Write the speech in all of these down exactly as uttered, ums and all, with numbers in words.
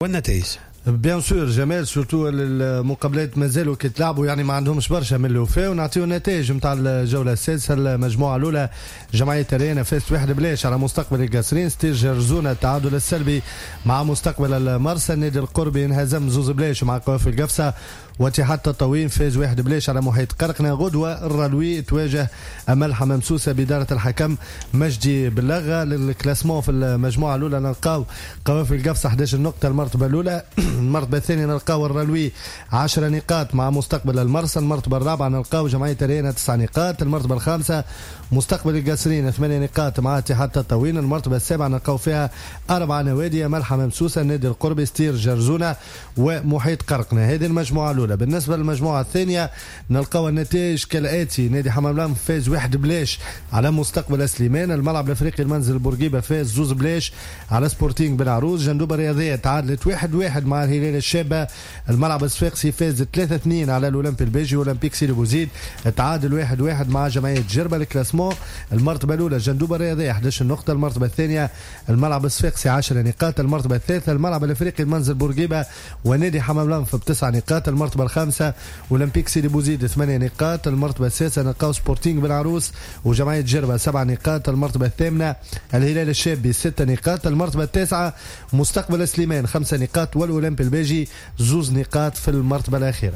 والنتائج بيان سور جمال سورتو المقابلات مازالوا كيتلعبوا يعني ما عندهمش برشا من الوفاء ونعطيو النتائج نتاع الجوله السادسه. المجموعه الاولى جمعيه الريانه فازت واحد بلاش على مستقبل القصرين. ستير جرزونه التعادل السلبي مع مستقبل المرسى. النادي القربي انهزم زوز بلاش مع قوافل القفصه. واتحاد تطاوين فاز واحد بلاش على محيط قرقنة. غدوة الرلوي تواجه أملحة ممسوسة بدارة الحكم مجدي بلغة. للكلاسمون في المجموعة الأولى نلقاو قوافل القفصة أحد عشر نقطة المرتبة الأولى. المرتبة الثانية نلقاو الرلوي عشر نقاط مع مستقبل المرسى. المرتبة الرابعة نلقاو جمعية الريانة تسع نقاط. المرتبة الخامسة مستقبل القصرين ثمانية نقاط مع اتحاد تطاوين. المرتبة السابعة نلقاو فيها أربع نوادي أملحة ممسوسة النادي القربي ستير جرزونة ومحيط قرقنة. هذه المجموعة الأولى. بالنسبة للمجموعة الثانية نلقاو النتائج كالآتي: نادي حمام لام فاز واحد بلاش على مستقبل سليمان. الملعب الأفريقي المنزل بورقيبة فاز زوز بلاش على سبورتينغ بن عروس. جندوبة الرياضية تعادلت واحد واحد مع الهلال الشابة. الملعب الصفاقسي فاز ثلاثة اثنين على الأولمبي البيجي. أولمبيك سيدي بوزيد تعادل واحد واحد مع جمعية جربة. الكلاسمون المرتبة الأولى جندوبة الرياضية أحد عشر نقطة. المرتبة الثانية الملعب الصفاقسي عشر نقاط. المرتبة الثالثة الملعب الأفريقي المنزل بورقيبة ونادي حمام لام بتسع نقاط. المرتبة الخامسة أولمبيك سيدي بوزيد ثمانية نقاط. المرتبة السادسة نلقاو سبورتينغ بن عروس وجمعية جربة سبع نقاط. المرتبة الثامنة الهلال الشابي ست نقاط. المرتبة التاسعة مستقبل سليمان خمس نقاط والأولمبي البيجي زوز نقاط في المرتبة الأخيرة.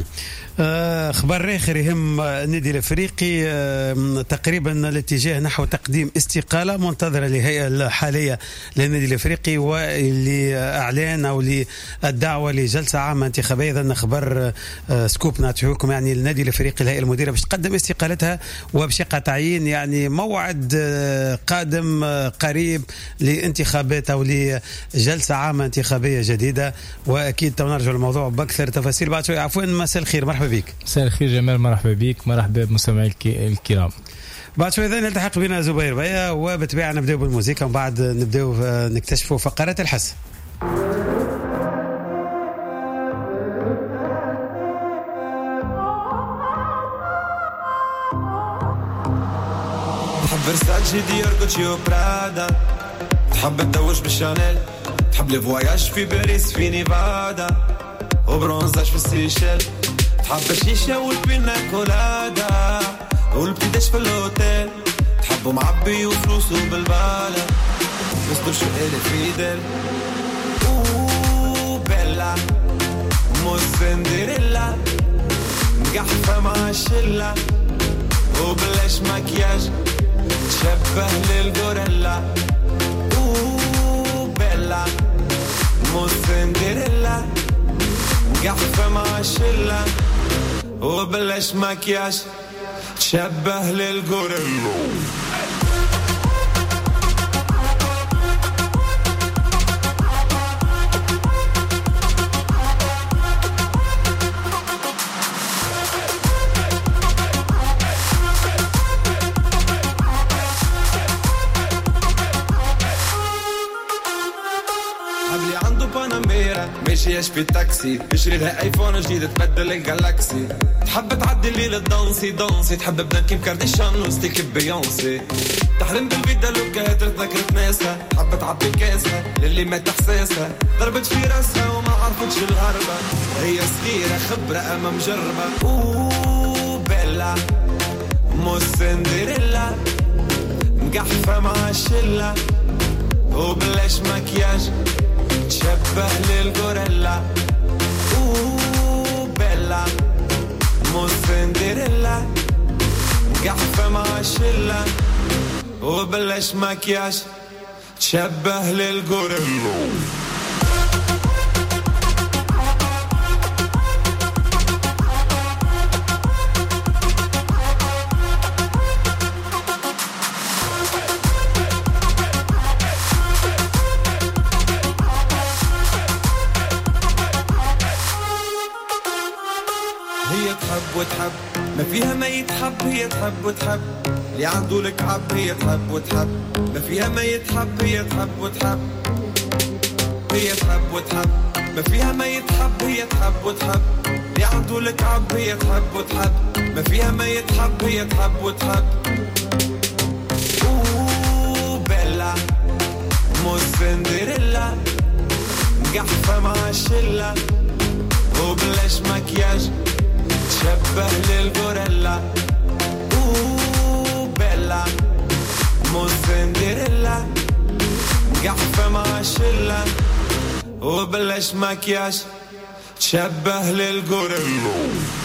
خبر آخر يهم النادي الأفريقي، تقريبا الاتجاه نحو تقديم استقالة منتظرة للهيئة الحالية للنادي الأفريقي واللي أعلان أو للدعوة لجلسة عامة انتخابية. إذا خبر سكوب نعطيكم يعني النادي الأفريقي الهيئة المديرة باش تقدم استقالتها وباش يقع تعيين يعني موعد قادم قريب لانتخابات أو لجلسة عامة انتخابية جديدة. وأكيد نرجع الموضوع بأكثر تفاصيل بعد شوي. عفوا مساء الخير، مرحبا بك. مساء الخير جمال، مرحبا بك، مرحبا بمستمعي الكرام. بعد شوي ذا نلتحق بنا زبير بيا وبتباع نبدأ بالموسيقى ومن بعد نبدأ نكتشفوا فقرات الحس. تحب رسالتي ديال كوتشيو برادا، تحب تدوش بالشانيل، تحب لي فواياج في باريس في نيفادا وبرونزاج في السيشيل، تحب الشيشة والبينا كولادا والبتداش في الهوتيل، تحبو معبي وفلوسو بالبالة مصدر شو إلي فيدل. اوه بيلا مو سندريلا مقحفة مع الشلة وبلاش مكياج تشبه للغوريلا. اوه بيلا مو سندريلا مقحفة مع الشلة وبلاش مكياج تشبه للغوريلا. ماشياش في التاكسي اشري لها ايفون جديد تبدل الجالاكسي. تحب تعدي الليل الدانسي دانسي، تحب بنات كيم كارديشان وستيك بيونسي، تحلم بالفيدا لوكا تذكرت ناسها، تحب تعبي كاسها للي ما تحساسها، ضربت في راسها وما عرفتش الهربة، هي صغيرة خبرة اما مجربة. اوه بيلا مو سندريلا مقحفة مع الشلة وبلاش مكياج تشبه للغوريلا. اوه بيلا مو سندريلا مقحفة مع الشلة وبلاش مكياج تشبه للغوريلا. وتحب ما فيها ما يتحب، هي تحب وتحب اللي عنده لك حب، هي تحب وتحب ما فيها ما يتحب، هي تحب وتحب هي تحب وتحب ما فيها ما يتحب، هي تحب وتحب اللي عنده لك حب، هي تحب وتحب ما فيها ما يتحب، هي تحب وتحب. اوه بيلا مو سندريلا قحفة مع الشلة وبلاش مكياج تشبه للغوريلا اوه بيلا مو سندريلا قحفة مع الشلة وبلاش مكياج تشبه للغوريلا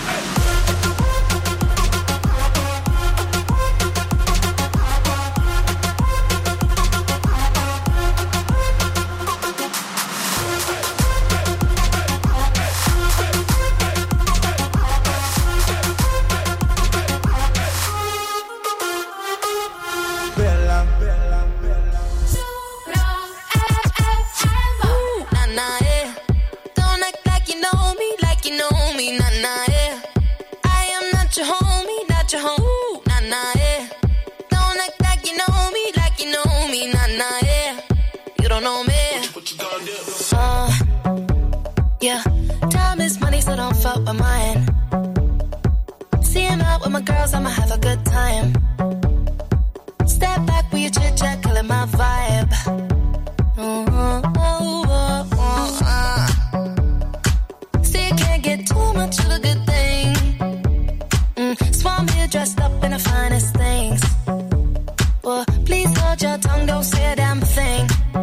Yeah, time is money, so don't fuck with mine. See him out with my girls, I'ma have a good time. Step back with your chit chat, call it my vibe. Oh, oh, oh, oh, uh. See, you can't get too much of a good thing. Mm, so I'm here dressed up in the finest things. Well, please hold your tongue, don't say a damn thing.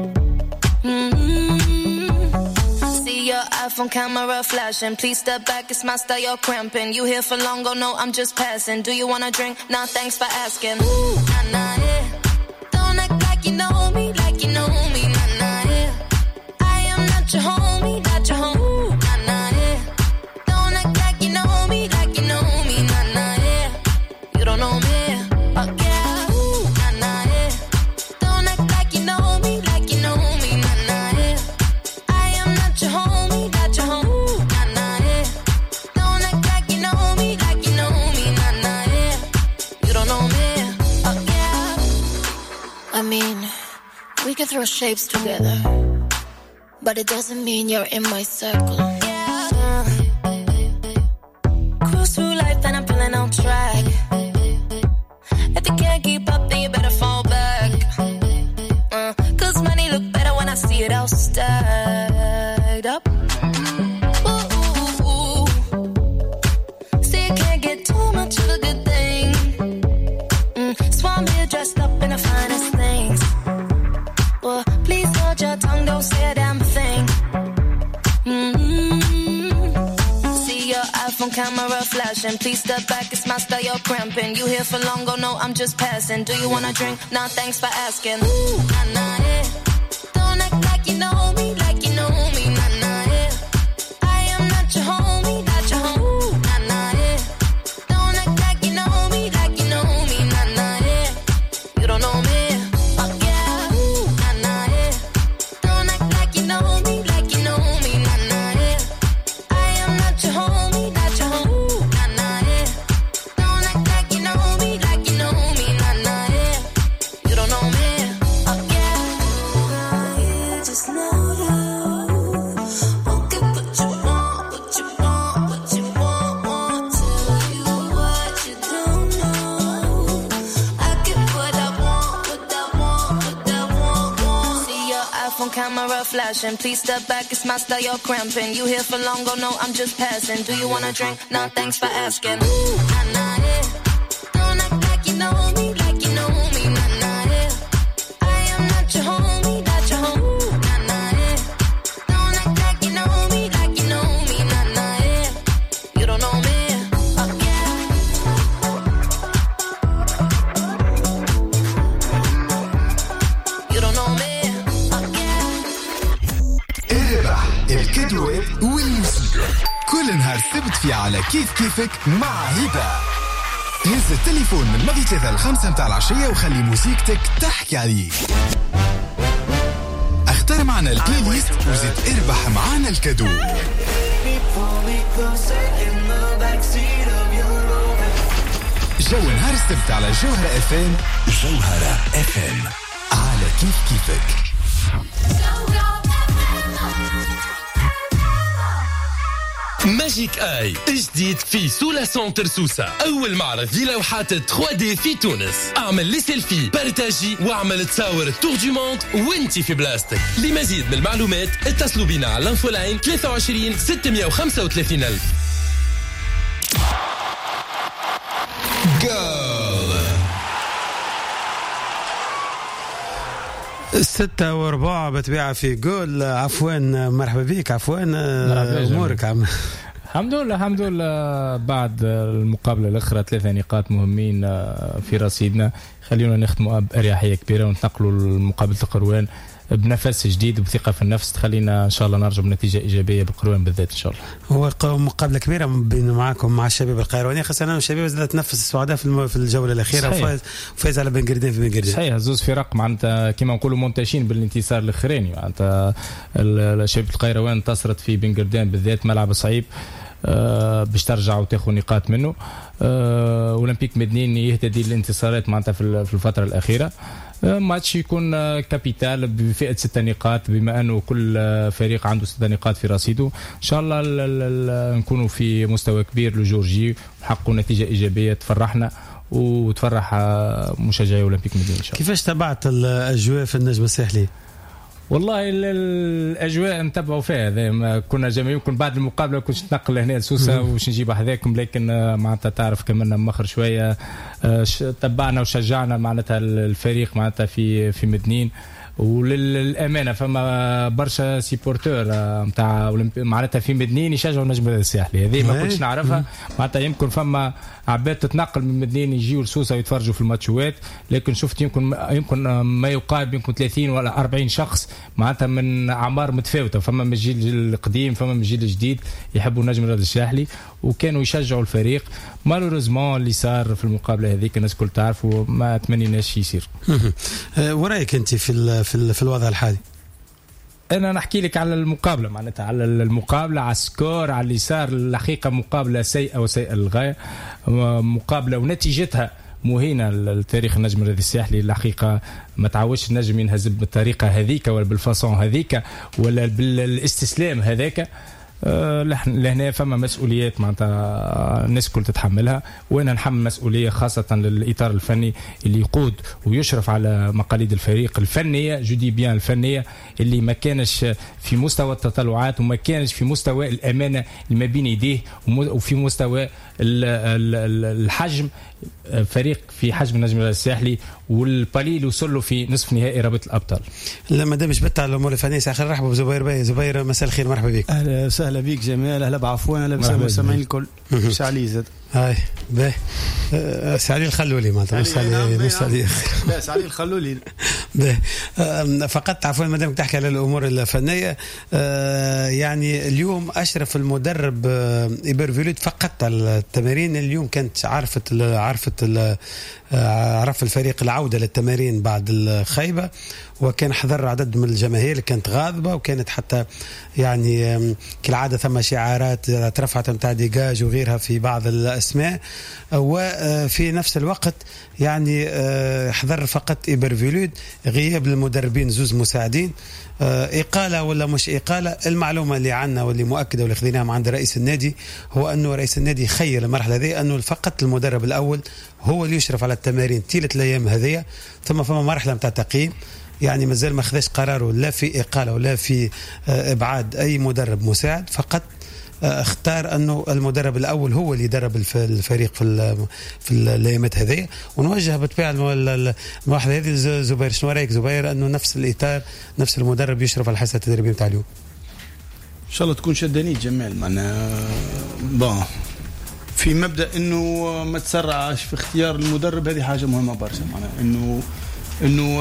iPhone camera flashing. Please step back, it's my style, you're cramping. You here for long, oh no, I'm just passing. Do you wanna drink? Nah, thanks for asking. Ooh, nah, nah, yeah. Don't act like you know me, like you know me, nah, nah, yeah. I am not your homie, not your homie, ooh, nah, nah, yeah. Don't act like you know me, like you know me, nah, nah, yeah. You don't know me, oh yeah, ooh, nah, nah, yeah. Don't act like you know me, like you know me, nah, nah, yeah. I am not your homie. I mean, we can throw shapes together, but it doesn't mean you're in my circle. Yeah. Cruise through life and I'm feeling on track. If you can't keep up, then you better fall back. Uh, Cause money look better when I see it all stacked up. Ooh, ooh, ooh. See, you can't get too much of a good thing. Mm, so I'm here dressed up in the finest things. Well, please hold your tongue, don't say a damn thing. Mm-hmm. See your iPhone camera flashing. Please step back, it's my style, you're cramping. You here for long, oh no, I'm just passing. Do you wanna drink? Nah, thanks for asking. Ooh, nah, nah, yeah. Don't act like you know me, like you know me, nah, nah, yeah. I am not your homie, not your homie, ooh, nah, nah, yeah. Don't act like you know me, like you know me, nah, nah, yeah. You don't know me, oh yeah, ooh, nah, nah, yeah. Don't act like you know me, like you know me, nah, nah, yeah. I am not your homie, not your homie, ooh, nah, nah, yeah. Don't act like you know me, like you know me, nah, nah, yeah. You don't know me, oh yeah. You just know you. Who can put you on, what you want, what you want, want. Tell you what you don't know. I get what I want, what I want, what I want, want. See your iPhone camera flashing. Please step back, it's my style, you're cramping. You here for long, oh no, I'm just passing. Do you wanna drink? Nah, thanks for asking. Ooh, nah, nah, yeah. Don't act like you know me, like you know me, nah, nah, yeah. I am not your homie, not your homie, ooh, nah, nah, yeah. Don't act like you know me, like you know me, nah, nah, yeah. You don't know me, oh yeah. You don't know me, oh yeah. اربح الكدوة والموسيقى كل نهار سبت في على كيف كيفك مع هبة. هز التليفون من ماضي ثلاثة لخمسة متاع العشية وخلي موسيقتك تحكي عليك. اختار معنا البلاي ليست وزيد اربح معنا الكدو. جو نهار السبت على جوهرة اف ام. جوهرة اف ام على كيف كيفك. ماجيك آي جديد في سولا سونتر سوسة، أول معرض للوحات ثري دي في تونس. اعمل لي سيلفي، بارتاجي واعمل تصاور تور دو موند وانتي في بلاستيك. لمزيد من المعلومات اتصلوا بنا على الانفولاين ثلاثة وعشرين ستمائة وخمسة وثلاثين ألف. ستة وربع بتبيع في جول. عفوا مرحبا بك. عفوا أمورك عم. الحمد لله الحمد لله. بعد المقابلة الأخرى ثلاثة نقاط مهمين في رصيدنا، خلينا نختموا بأريحية كبيرة ونتنقلوا لمقابلة القروان بنفس جديد وبثقة في النفس تخلينا إن شاء الله نرجع بنتيجة إيجابية بالقروان بالذات إن شاء الله. هو مقابلة كبيرة بين معكم مع الشباب القيرواني، خاصة الشباب زادت تنفس السعودة في في الجولة الأخيرة وفاز فاز على بن قردين في بن قردين. صحيح، زوز فرق معناتها كما نقولوا منتشين بالانتصار الأخراني. معناتها الشباب القيروان انتصرت في بن قردين بالذات، ملعب صعيب أه باش ترجع وتاخذ نقاط منه. أه اولمبيك مدنين يهتدي للانتصارات معناتها في الفتره الاخيره. أه ماتش يكون كابيتال بفئه ستة نقاط، بما انه كل فريق عنده ستة نقاط في رصيده. ان شاء الله نكونوا في مستوى كبير لجورجي ونحققوا نتيجه ايجابيه تفرحنا وتفرح مشجعي اولمبيك مدنين ان شاء الله. كيفاش تابعت الاجواء في النجم الساحلي؟ والله الاجواء نتبعوا فيها، كنا جميع يمكن بعد المقابله كنت نتنقل هنا لسوسه وش نجيب حذاكم، لكن معناتها تعرف كملنا مخر شويه. تبعنا وشجعنا معناتها الفريق معناتها في في مدنين. وللامانه فما برشا سيبورتور نتاع معناتها في مدنين يشجعوا النجم الساحلي، هذه ما كنتش نعرفها. معناتها يمكن فما عباد تتنقل من مدنين يجيوا لسوسه ويتفرجوا في الماتشات، لكن شفت يمكن يمكن ما يقارب يمكن ثلاثين ولا أربعين شخص معناتها من اعمار متفاوته، فما من الجيل القديم فما من الجيل الجديد يحبوا النجم الساحلي وكانوا يشجعوا الفريق. مالوريزمون اللي صار في المقابله هذيك الناس كل تعرف وما اتمنيناش يصير. ورايك انت في في في الوضع الحالي؟ انا نحكي لك على المقابله معناتها على المقابله على السكور على اللي صار. الحقيقه مقابله سيئه وسيئه للغايه، مقابله ونتيجتها مهينه لتاريخ النجم الساحلي. الحقيقه ما تعودش النجم ينهزم بالطريقه هذيك ولا بالفاصون هذيك ولا بالاستسلام هذاك. أه لهنا فما مسؤوليات معناتها الناس كل تتحملها، وانا نحمل مسؤوليه خاصه للاطار الفني اللي يقود ويشرف على مقاليد الفريق الفنيه جودي بيان الفنيه اللي ما كانش في مستوى التطلعات وما كانش في مستوى الامانه اللي ما بين يديه وفي مستوى الحجم. فريق في حجم النجم الساحلي والبالي اللي وصل له في نصف نهائي رابطه الابطال. لما دام جبت على الامور الفنيه اخر رحبوا بزبير باي. زبير مساء الخير، مرحبا بك. اهلا وسهلا بك جمال. اهلا بعفوان. اهلا بالسامعين الكل. سعلي زاد هاي باهي. أه سعلي الخلولي معناتها مش سعلي مش سعلي لا سعلي الخلولي باهي. أه فقط عفوا ما دامك تحكي على الامور الفنيه. أه يعني اليوم اشرف المدرب ايبرفيلود فقط على التمارين. اليوم كانت عرفت عرفت عرف الفريق العوده للتمارين بعد الخيبه، وكان حضر عدد من الجماهير اللي كانت غاضبه، وكانت حتى يعني كالعاده ثم شعارات ترفعت نتاع ديجاج وغيرها في بعض الاسماء. وفي نفس الوقت يعني حضر فقط ايبرفيلود، غياب المدربين زوز مساعدين. إقالة ولا مش إقالة، المعلومة اللي عنا واللي مؤكدة واللي خذيناها عند رئيس النادي هو أنه رئيس النادي خير المرحلة هذه أنه فقط المدرب الأول هو اللي يشرف على التمارين طيلة الأيام هذه. ثم فما مرحلة متاع تقييم، يعني مازال ما خذش قراره لا في إقالة ولا في إبعاد أي مدرب مساعد، فقط اختار انه المدرب الاول هو اللي يدرب الفريق في في الايامات هذه. ونوجه بالطبيعه الملاحظه هذه زبير. شنو رايك زبير انه نفس الاطار نفس المدرب يشرف على الحصه التدريبيه نتاع اليوم؟ ان شاء الله تكون شدانيت جمال. معنا بون في مبدا انه ما تسرعش في اختيار المدرب، هذه حاجه مهمه برشا. معنا انه انه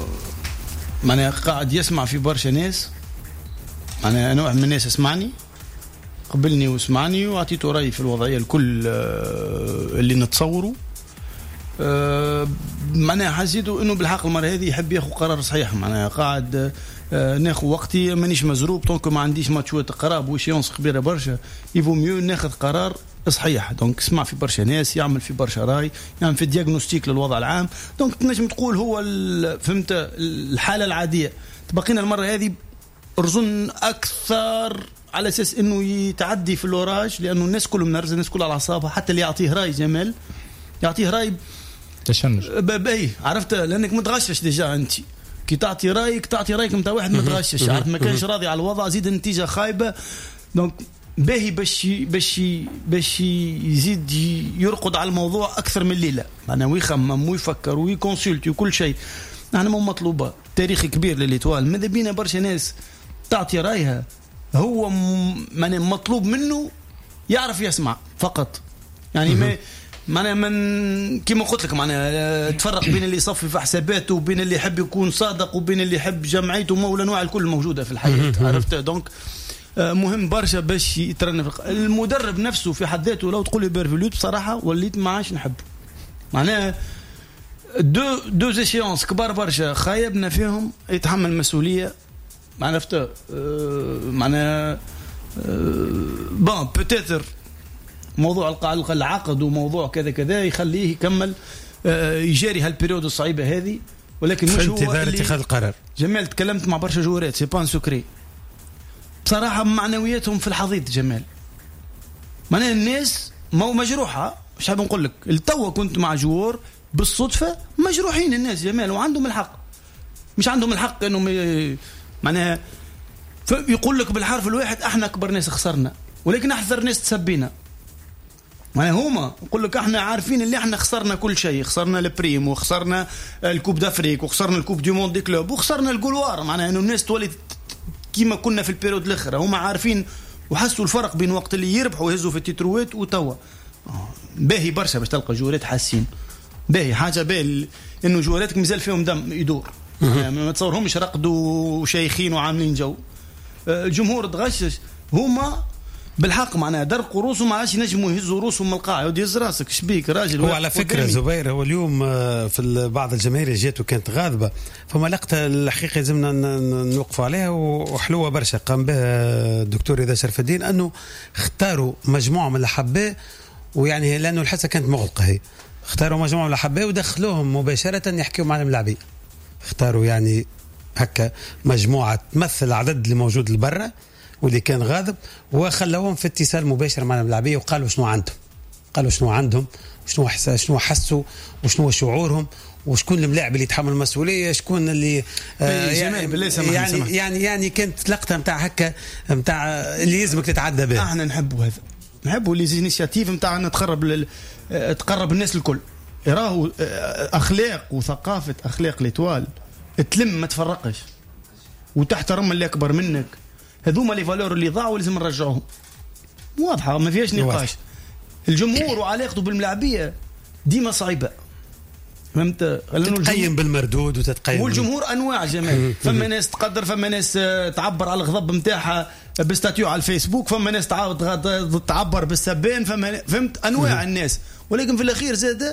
معنا قاعد يسمع في برشا ناس. معنا نوع من الناس اسمعني قبلني واسمعني واعطيته رايي في الوضعيه الكل اللي نتصوره. معناها حسيته انه بالحق المره هذه يحب ياخذ قرار صحيح. معناها قاعد ناخذ وقتي مانيش مزروب طونك ما عنديش ماتشات قراب وشيونس كبيره برشا، يفو ميو ناخذ قرار صحيح. دونك اسمع في برشا ناس، يعمل في برشا راي، يعمل في دياغنوستيك للوضع العام. دونك تنجم تقول هو فهمت الحاله العاديه. تبقينا المره هذه رزن اكثر على اساس انه يتعدي في الاوراج، لانه الناس كلهم نرفز، الناس كلها على اعصابها، حتى اللي يعطيه راي جمال يعطيه راي تشنج باي، عرفت؟ لانك متغشش ديجا انت كي تعطي رايك تعطي رايك نتاع واحد متغشش، عارف ما كانش راضي على الوضع، زيد النتيجه خايبه. دونك باهي باش باش باش يزيد يرقد على الموضوع اكثر من الليله، معناها ويخمم ويفكر ويكونسلت وكل شيء. نحن مو مطلوبه تاريخ كبير للإيطوال، ماذا بينا برشا ناس تعطي رايها، هو معناها مطلوب منه يعرف يسمع فقط، يعني ما معناها من كما قلت لك معناها تفرق بين اللي يصفي في حساباته وبين اللي يحب يكون صادق وبين اللي يحب جمعيته، مو الانواع الكل موجوده في الحياه، عرفت؟ دونك مهم برشا باش يترنى المدرب نفسه في حد ذاته. لو تقول لي بيرفلوت بصراحه وليت ما عادش نحبه، معناها دو دو زيشيونس كبار برشا خايبنا فيهم، يتحمل مسؤوليه، عرفت؟ أه معناها أه بون بوتيتر موضوع العقد وموضوع كذا كذا يخليه يكمل أه يجاري هالبريود الصعيبه هذه، ولكن مش هو انتظار اتخاذ القرار. جمال تكلمت مع برشا جوارات سي بان سكري بصراحه معنوياتهم في الحضيض جمال، معناها الناس مو مجروحه، مش حاب نقول لك التو كنت مع جوار بالصدفه مجروحين الناس جمال، وعندهم الحق، مش عندهم الحق انهم معناها يقول لك بالحرف الواحد احنا اكبر ناس خسرنا، ولكن احذر ناس تسبينا، معناها هما يقول لك احنا عارفين اللي احنا خسرنا كل شيء، خسرنا البريم وخسرنا الكوب دافريك وخسرنا الكوب دي موند دي كلوب وخسرنا الجولوار، معناها انه الناس تولي كيما كنا في البيريود الاخر، هما عارفين وحسوا الفرق بين وقت اللي يربحوا ويهزوا في التتروات وتوا. باهي برشا باش تلقى جوارات حاسين، باهي حاجه باهي انه جواراتك مازال فيهم دم يدور، يعني ما تصورهمش رقدوا وشيخين وعاملين جو. الجمهور تغشش، هما بالحق معناها درقوا روسهم، ما عادش ينجموا يهزوا روسهم من القاع، يودي يهز راسك شبيك راجل. هو على فكره زبير هو اليوم في بعض الجماهير جات وكانت غاضبه، فما لقطه الحقيقه لازمنا نوقفوا عليها وحلوه برشا قام بها الدكتور رضا شرف الدين، انه اختاروا مجموعه من الاحباء، ويعني لانه الحصه كانت مغلقه، هي اختاروا مجموعه من الاحباء ودخلوهم مباشره يحكيوا مع الملاعبين، اختاروا يعني هكا مجموعه تمثل العدد اللي موجود لبرا واللي كان غاضب، وخلوهم في اتصال مباشر مع الملاعبيه وقالوا شنو عندهم، قالوا شنو عندهم وشنو حس شنو حسوا وشنو شعورهم وشكون الملاعب اللي يتحمل المسؤوليه، شكون اللي آه يعني يعني, يعني يعني كانت لقطه نتاع هكا نتاع اللي لازمك تتعدى به. احنا نحبوا هذا، نحبوا لي زينيشياتيف نتاعنا تقرب لل... تقرب الناس الكل، راهو اخلاق وثقافه اخلاق ليتوال تلم ما تفرقش وتحترم اللي اكبر منك، هذوما لي فالور اللي ضاعوا لازم نرجعوهم، واضحه ما فيهاش نقاش. الجمهور وعلاقته بالملاعبيه ديما صعيبه، فهمت؟ تتقيم بالمردود وتتقيم، والجمهور انواع جمال، فما ناس تقدر، فما ناس تعبر على الغضب نتاعها بستاتيو على الفيسبوك، فما ناس تعبر بالسبان، فما فهمت انواع الناس، ولكن في الاخير زاد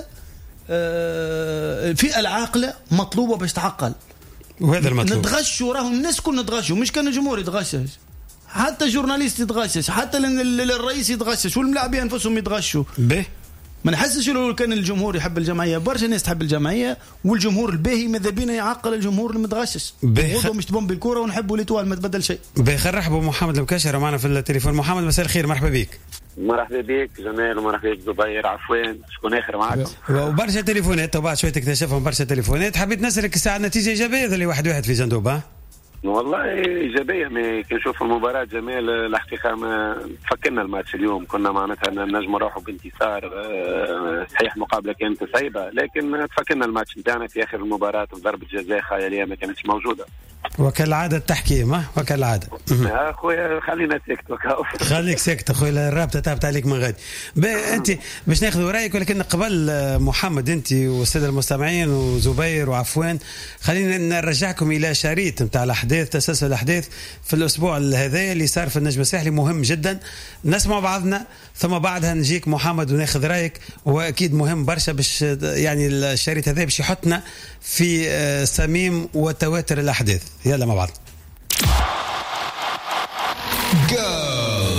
الفئه العاقله مطلوبه باش تعقل، وهذا المطلوب. نتغشوا راهم الناس كلنا نتغشوا، مش كان الجمهور يتغشش، حتى جورناليست يتغشش، حتى الرئيس يتغشش، والملاعبين انفسهم يتغشوا به. ما نحسش لو كان الجمهور يحب الجمعيه، برشا ناس تحب الجمعيه، والجمهور الباهي ماذا بينا يعقل الجمهور المتغشش، غدوه مش تبون بالكره ونحبوا ليتوال ما تبدل شيء. باهي نرحبوا محمد المكاشر معنا في التليفون. محمد مساء الخير، مرحبا بك. مرحبا بك جمال ومرحبا بك زبير، عفوان شكون اخر معكم؟ وبرشا تليفونات وبعد شويه تكتشفهم برشا تليفونات، حبيت نسالك الساعه النتيجه ايجابيه اللي واحد واحد في جندوبه. والله ايجابيه، ما كي نشوف المباراه جمال الحقيقه ما تفكرنا الماتش اليوم، كنا معناتها نجم نروحوا بانتصار صحيح، مقابله كانت صعيبه لكن تفكرنا الماتش نتاعنا في اخر المباراه بضربه جزاء خياليه ما كانتش موجوده وكالعاده التحكيم. ها وكالعاده اخويا خلينا ساكت خليك ساكت اخويا، الرابطه تابت عليك من غادي. انت باش ناخذ رايك، ولكن قبل محمد انت والساده المستمعين وزبير وعفوان خلينا نرجعكم الى شريط نتاع الاحداث، تسلسل الاحداث في الاسبوع هذا اللي صار في النجم الساحلي، مهم جدا نسمع بعضنا، ثم بعدها نجيك محمد وناخذ رايك، واكيد مهم برشا باش يعني الشريط هذا باش يحطنا في صميم وتواتر الاحداث. يلا مع بعض.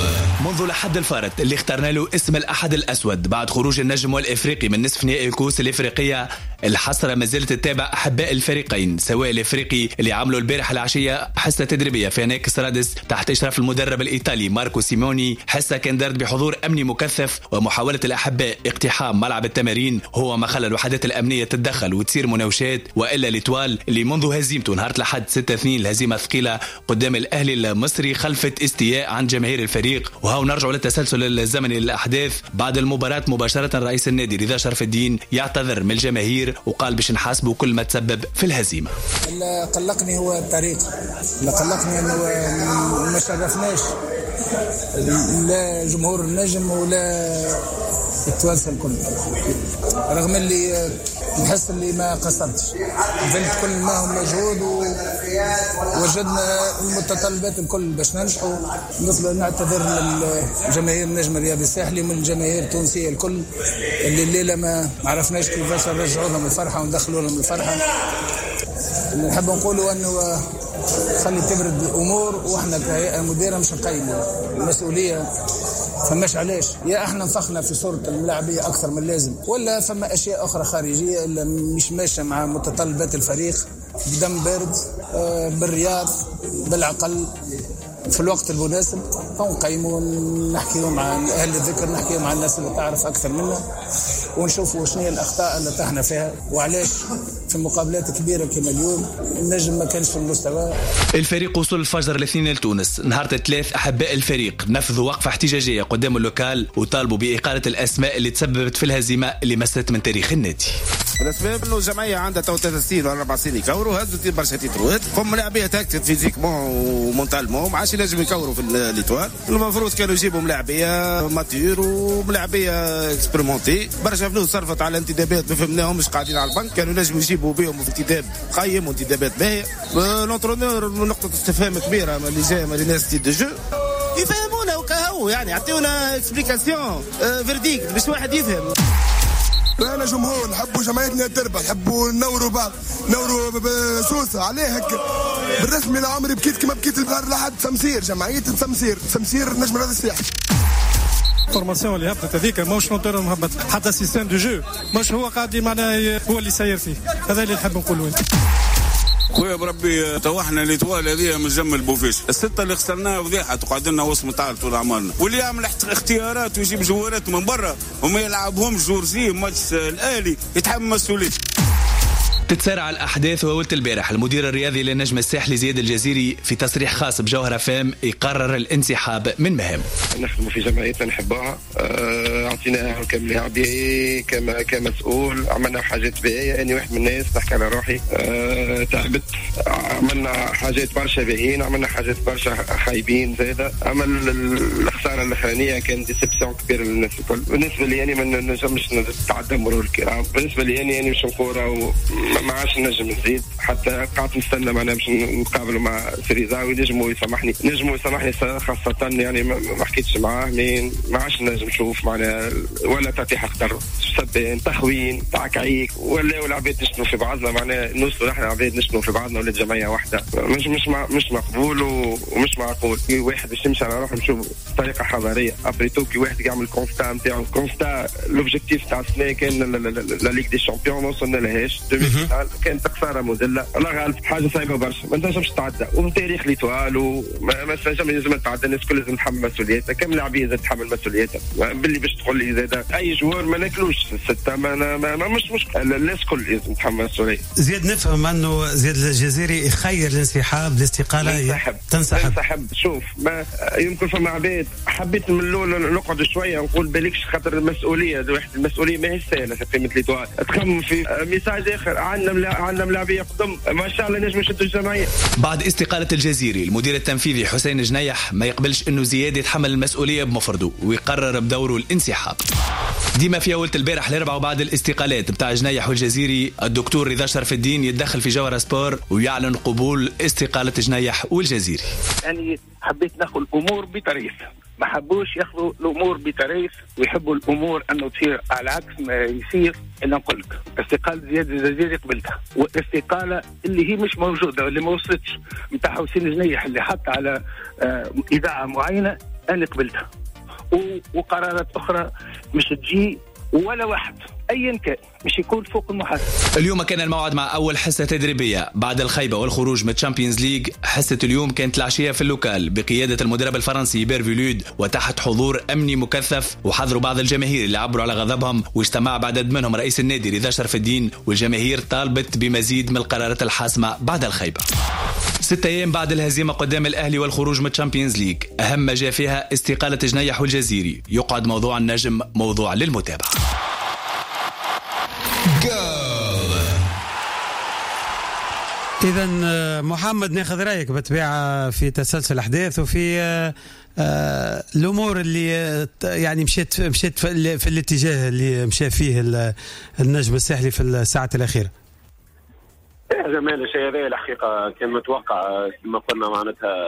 منذ الأحد الفارط اللي اخترنا له اسم الأحد الأسود بعد خروج النجم والإفريقي من نصف نهائي الكؤوس الإفريقية، الحسرة ما زالت تتابع أحباء الفريقين، سواء الإفريقي اللي عملوا البارح العشية حصة تدريبية في هناك رادس تحت إشراف المدرب الإيطالي ماركو سيموني. حصة كان دارت بحضور أمني مكثف ومحاولة الأحباء اقتحام ملعب التمارين هو ما خلى الوحدات الأمنية تتدخل وتصير مناوشات. وإلا الإتوال اللي منذ هزيمته نهار الأحد ستة اثنين الهزيمة ثقيلة قدام الأهلي المصري خلفت استياء عن جماهير الفريق. وهاو نرجعوا للتسلسل الزمني للأحداث. بعد المباراة مباشرة رئيس النادي رضا شرف الدين يعتذر من الجماهير وقال باش نحاسبوا كل ما تسبب في الهزيمة. اللي قلقني هو الطريق، اللي قلقني انه ما شرفناش لا جمهور النجم ولا التوانسه الكل، رغم اللي نحس اللي ما قصرتش، بذلت كل ما هم مجهود ووجدنا المتطلبات الكل باش ننجحوا. نصل نعتذر للجماهير النجم الرياضي الساحلي من الجماهير التونسيه الكل اللي الليله ما عرفناش كيفاش نرجعوا لهم الفرحه وندخلوا لهم الفرحه. اللي نحب نقولوا انه خلي تبرد الامور، واحنا كهيئه مديره مش نقيموا المسؤوليه. فماش علاش يا احنا نفخنا في صورة الملاعبية اكثر من اللازم، ولا فما اشياء اخرى خارجية اللي مش ماشية مع متطلبات الفريق. بدم بارد، بالرياض، بالعقل، في الوقت المناسب نقيموا ونحكيوا مع اهل الذكر، نحكيوا مع الناس اللي تعرف اكثر منا، ونشوفوا شنو هي الاخطاء اللي طحنا فيها وعلاش في مقابلات كبيره كما اليوم النجم ما كانش في المستوى. الفريق وصل الفجر الاثنين لتونس. نهار الثلاث احباء الفريق نفذوا وقفه احتجاجيه قدام اللوكال وطالبوا باقاله الاسماء اللي تسببت في الهزيمه اللي مست من تاريخ النادي. الاسباب انه الجمعيه عندها تو ثلاث سنين ولا اربع سنين يكوروا، هزوا برشا تيتروات، هم لاعبيه تاكتيك فيزيكمون ومونتالمون ما عادش ينجموا يكوروا في الاتوال. المفروض كانوا يجيبوا ملاعبيه ماتيور وملاعبيه اكسبيرمونتي. برشا فلوس صرفت على انتدابات ما فهمناهم، مش قاعدين على البنك، كانوا ينجموا يجيبوا بهم انتداب قيم وانتدابات باهيه. لونترونور نقطه استفهام كبيره اللي جايه من الناس دي جو، يفهمونا وكهو يعني يعطيونا اكسبليكاسيون فيرديك باش واحد يفهم. انا جمهور نحبوا جماعتنا تربح، نحبوا نوروا بعض، نوروا بسوسه عليه هكا. بالرسمي لا عمري بكيت كما بكيت النهار لحد تمسير جمعيه تمسير تمسير نجم هذا السياح. الفورماسيون اللي هبطت هذيك ماهوش نوتور مهبط، حتى سيستم دو جو مش هو قاعد معناها هو اللي ساير فيه. هذا اللي نحب نقوله. خويا بربي توحنا الاتوال هذه من جم البوفيش، الستة اللي خسرناها فضيحة تقعد لنا وسط مطار طول عمرنا، واللي يعمل اختيارات ويجيب جوارات من برا وما يلعبهمش جورجي ماتش الأهلي يتحمل مسؤوليته. تتسارع الأحداث وولت البارح المدير الرياضي للنجم الساحلي زياد الجزيري في تصريح خاص بجوهرة فام يقرر الانسحاب من مهام. نخدموا في جمعيتنا نحبها، اعطيناها كملاعبي كما كمسؤول، عملنا حاجات باهية. أنا واحد من الناس نحكي على روحي، أه تعبت، عملنا حاجات برشا باهيين، عملنا حاجات برشا خايبين زاده. عمل الخسارة الأخرانية كان ديسبسيون كبيرة للناس الكل. بالنسبة لي أنا ما نجمش نتعدى مرور الكرام، بالنسبة لي أنا أنا مش نقول ما عادش نجم نزيد، حتى قاعد نستنى معنا باش نتقابلوا مع سيريزاوي نجموا يسامحني نجموا يسامحني خاصة يعني ما حكيتش معاه، مين ما عادش نجم نشوف معنا ولا تعطي حق در سبان تخوين تعكعيك ولا العباد نشنوا في بعضنا، معنا نوصلوا احنا عباد نشنوا في بعضنا ولا جمعية واحدة. مش مش مع مش مقبول ومش معقول. كي واحد باش يمشي على روحه نشوف طريقة حضارية ابريتو، كي واحد يعمل كونستا نتاعو كونستا لوبجيكتيف تاع السنة كان لا ليغ دي شامبيون ما وصلنا لهاش كانت خساره مذله. الله غالب حاجه صعيبه برشا، ما تنجمش تتعدى وتاريخ ليتوال وما تنجمش لازم تتعدى. الناس كل لازم تحمل مسؤوليتها، كم لاعبين لازم تحمل مسؤوليتها. باللي باش تقول لي زاد اي جوار ما ناكلوش سته ما, ما, ما مش مشكل، الناس كل لازم تحمل مسؤوليه. زياد نفهم انه زياد الجزيري يخير الانسحاب الاستقاله ينسحب تنسحب تنسحب. شوف ما يمكن فما عباد حبيت من الاول نقعد شويه نقول بالكش خاطر المسؤوليه واحد المسؤوليه ما هي سهله في قيمه ليتوال. تخمم في ميساج اخر عندنا عندنا ملاعبيه قدم ما شاء الله نجم نشدوا الجمعيه. بعد استقاله الجزيري المدير التنفيذي حسين جنيح ما يقبلش انه زياد يتحمل المسؤوليه بمفرده ويقرر بدوره الانسحاب. ديما في اولة البارح الاربعاء وبعد الاستقالات بتاع جنيح والجزيري الدكتور رضا شرف الدين يتدخل في جوهرة سبور ويعلن قبول استقاله جنيح والجزيري. يعني حبيت ناخذ الامور بطريف، ما حبوش ياخذوا الامور بطريف ويحبوا الامور انه تصير على عكس ما يصير. انا نقول لك استقاله زياد الجزيري قبلتها، والاستقاله اللي هي مش موجوده اللي ما وصلتش نتاع حسين جنيح اللي حط على آه اذاعه معينه انا قبلتها. وقرارات اخرى مش تجي ولا واحد ايا كان مش يكون فوق المحاسبه. اليوم كان الموعد مع اول حصه تدريبيه بعد الخيبه والخروج من تشامبيونز ليج. حصه اليوم كانت العشيه في اللوكال بقياده المدرب الفرنسي بيرفي لود وتحت حضور امني مكثف، وحضروا بعض الجماهير اللي عبروا على غضبهم، واجتمع بعدد منهم رئيس النادي رضا شرف الدين، والجماهير طالبت بمزيد من القرارات الحاسمه بعد الخيبه. ستة أيام بعد الهزيمة قدام الأهلي والخروج من تشامبيونز ليج، أهم ما جاء فيها استقالة جنيح والجزيري. يقعد موضوع النجم موضوع للمتابعة. إذا محمد ناخذ رأيك بطبيعة في تسلسل الأحداث وفي آه الأمور اللي يعني مشيت مشيت في, في الاتجاه اللي مشى فيه النجم الساحلي في الساعات الأخيرة. يا جمال الشيء هذا الحقيقة كان متوقع كما قلنا، معناتها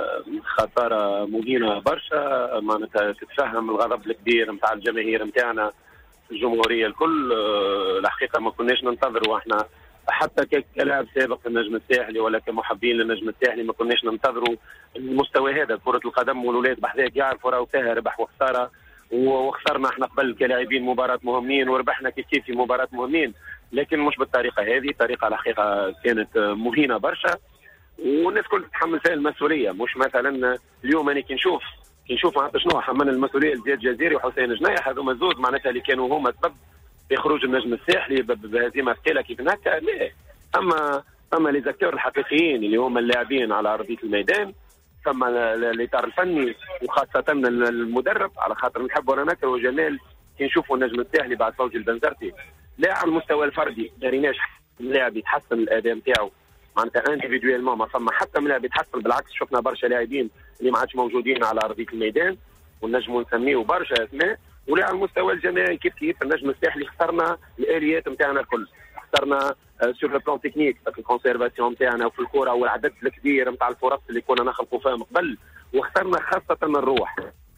خسارة مهينة برشا، معناتها تتفهم الغضب الكبير نتاع الجماهير نتاعنا الجمهورية الكل. الحقيقة ما كناش ننتظروا احنا حتى كلاعب سابق في النجم الساحلي ولا كمحبين للنجم الساحلي ما كناش ننتظروا المستوى هذا. كرة القدم والولاد بحذاك يعرفوا راهو فيها ربح وخسارة، وخسرنا احنا قبل كلاعبين مباراة مهمين وربحنا كيف كيف في مباراة مهمين، لكن مش بالطريقة هذه. طريقة الحقيقة كانت مهينة برشا والناس كل تتحمل فيها المسؤولية. مش مثلا اليوم أنا كي نشوف كي نشوف معناتها شنو حمل المسؤولية لزياد جزيري وحسين جنيح، هذوما زوز معناتها اللي كانوا هما سبب في خروج النجم الساحلي بهزيمة ثقيلة كيف هكا. لا، أما أما لي زاكتور الحقيقيين اللي هما اللاعبين على أرضية الميدان، ثم الإطار الفني وخاصة المدرب، على خاطر نحب ولا نكره جمال كي نشوفوا النجم الساحلي بعد فوز البنزرتي. لا على المستوى الفردي ما ريناش اللاعب يتحسن الاداء نتاعو معناتها انديفيدويلمون، ما فما حتى من لاعب يتحسن، بالعكس شفنا برشا لاعبين اللي ما عادش موجودين على ارضيه الميدان والنجم نسميه برشا اسماء. ولا على المستوى الجماعي كيف كيف النجم الساحلي خسرنا الاليات نتاعنا الكل، خسرنا سور لو بلان تكنيك في الكونسيرفاسيون نتاعنا وفي الكره والعدد الكبير نتاع الفرص اللي كنا نخلقوا فيها من قبل، وخسرنا خاصه الروح.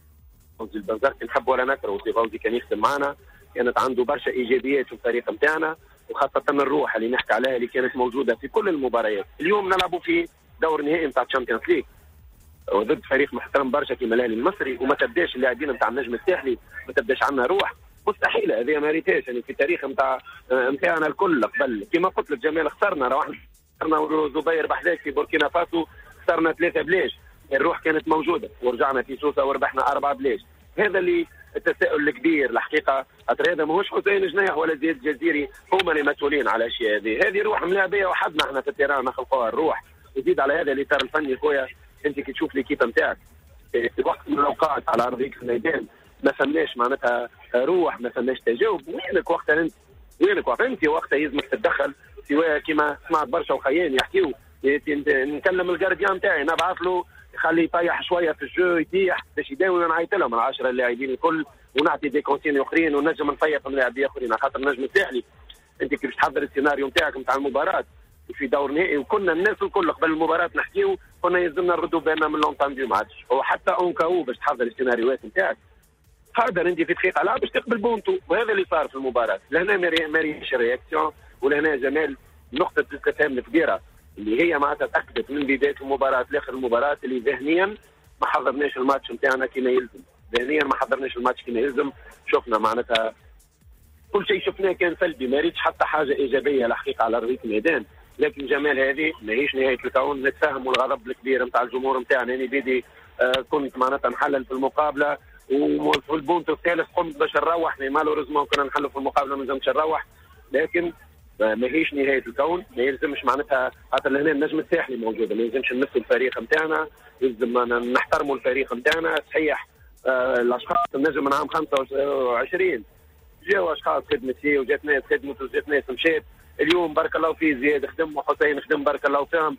فوزي البنزرتي نحب ولا نكره، وسي فوزي كان يخدم معنا، كانت عنده برشا ايجابيات في الفريق نتاعنا، وخاصه الروح اللي نحكي عليها اللي كانت موجوده في كل المباريات. اليوم نلعبوا في دور نهائي نتاع تشامبيونز ليج وضد فريق محترم برشا كيما الهلال المصري، وما تبداش اللاعبين نتاع النجم الساحلي ما تبداش عندنا روح، مستحيل. هذه ما ريتاش يعني في التاريخ نتاع نتاعنا الكل قبل. كما قلت لك جمال خسرنا، روحنا خسرنا زبير بحذاك في بوركينا فاسو، خسرنا ثلاثه بلاش، الروح كانت موجوده، ورجعنا في سوسه وربحنا اربعه بلاش. هذا اللي التساؤل الكبير الحقيقه. خاطر هذا ماهوش حسين جنيح ولا زياد جزيري هما اللي مسؤولين على الاشياء هذه، هذه روح ملاعبيه وحدنا احنا في التيران نخلقوها الروح. يزيد على هذا الاطار الفني خويا، انت كي تشوف ليكيب نتاعك في وقت من الاوقات على ارضيه الميدان ما فماش معناتها روح، ما فماش تجاوب. وينك وقتها انت؟ وينك وقتها انت؟ وقتها يلزمك تتدخل، سواء كما سمعت برشا وخيان يحكيو. نكلم الجارديان نتاعي نبعث له خليه يطيح شويه في الجو يطيح باش يداوي، ونعيط لهم العشره اللاعبين الكل ونعطي دي كونسين اخرين ونجم نفيق من لاعبين اخرين. على خاطر النجم الساحلي انت كيف تحضر السيناريو نتاعك نتاع المباراه في دور نهائي، وكنا الناس الكل قبل المباراه نحكيو كنا يلزمنا نردوا بالنا من لونتانديو ما عادش. وحتى اونكاو باش تحضر السيناريوهات نتاعك حاضر انت في دقيقه لا باش تقبل بونتو، وهذا اللي صار في المباراه. لهنا ما ريش رياكسيون، ولهنا جمال نقطه الاستفهام الكبيره اللي هي معناتها تاكدت من بدايه المباراه لاخر المباراه اللي ذهنيا ما حضرناش الماتش نتاعنا كما يلزم، ذهنيا ما حضرناش الماتش كما يلزم. شفنا معناتها كل شيء شفناه كان سلبي، ما ريتش حتى حاجه ايجابيه الحقيقه على ارضيه الميدان. لكن جمال هذه ماهيش نهايه الكون، نتفاهموا الغضب الكبير نتاع الجمهور نتاعنا. انا بيدي آه كنت معناتها نحلل في المقابله، وفي البونت الثالث قمت باش نروح، مالوريزمون كنا نحلل في المقابله ما نجمش نروح. لكن ماهيش نهايه الكون، ما يلزمش معناتها خاطر لهنا النجم الساحلي موجوده، ما يلزمش نمثل الفريق نتاعنا، يلزم نحترموا الفريق نتاعنا. صحيح آه الاشخاص النجم من عام خمسة وعشرين جاوا اشخاص خدمت فيه وجات ناس خدمت وجات ناس مشات. اليوم بارك الله فيه زياد خدم وحسين خدم بارك الله فيهم،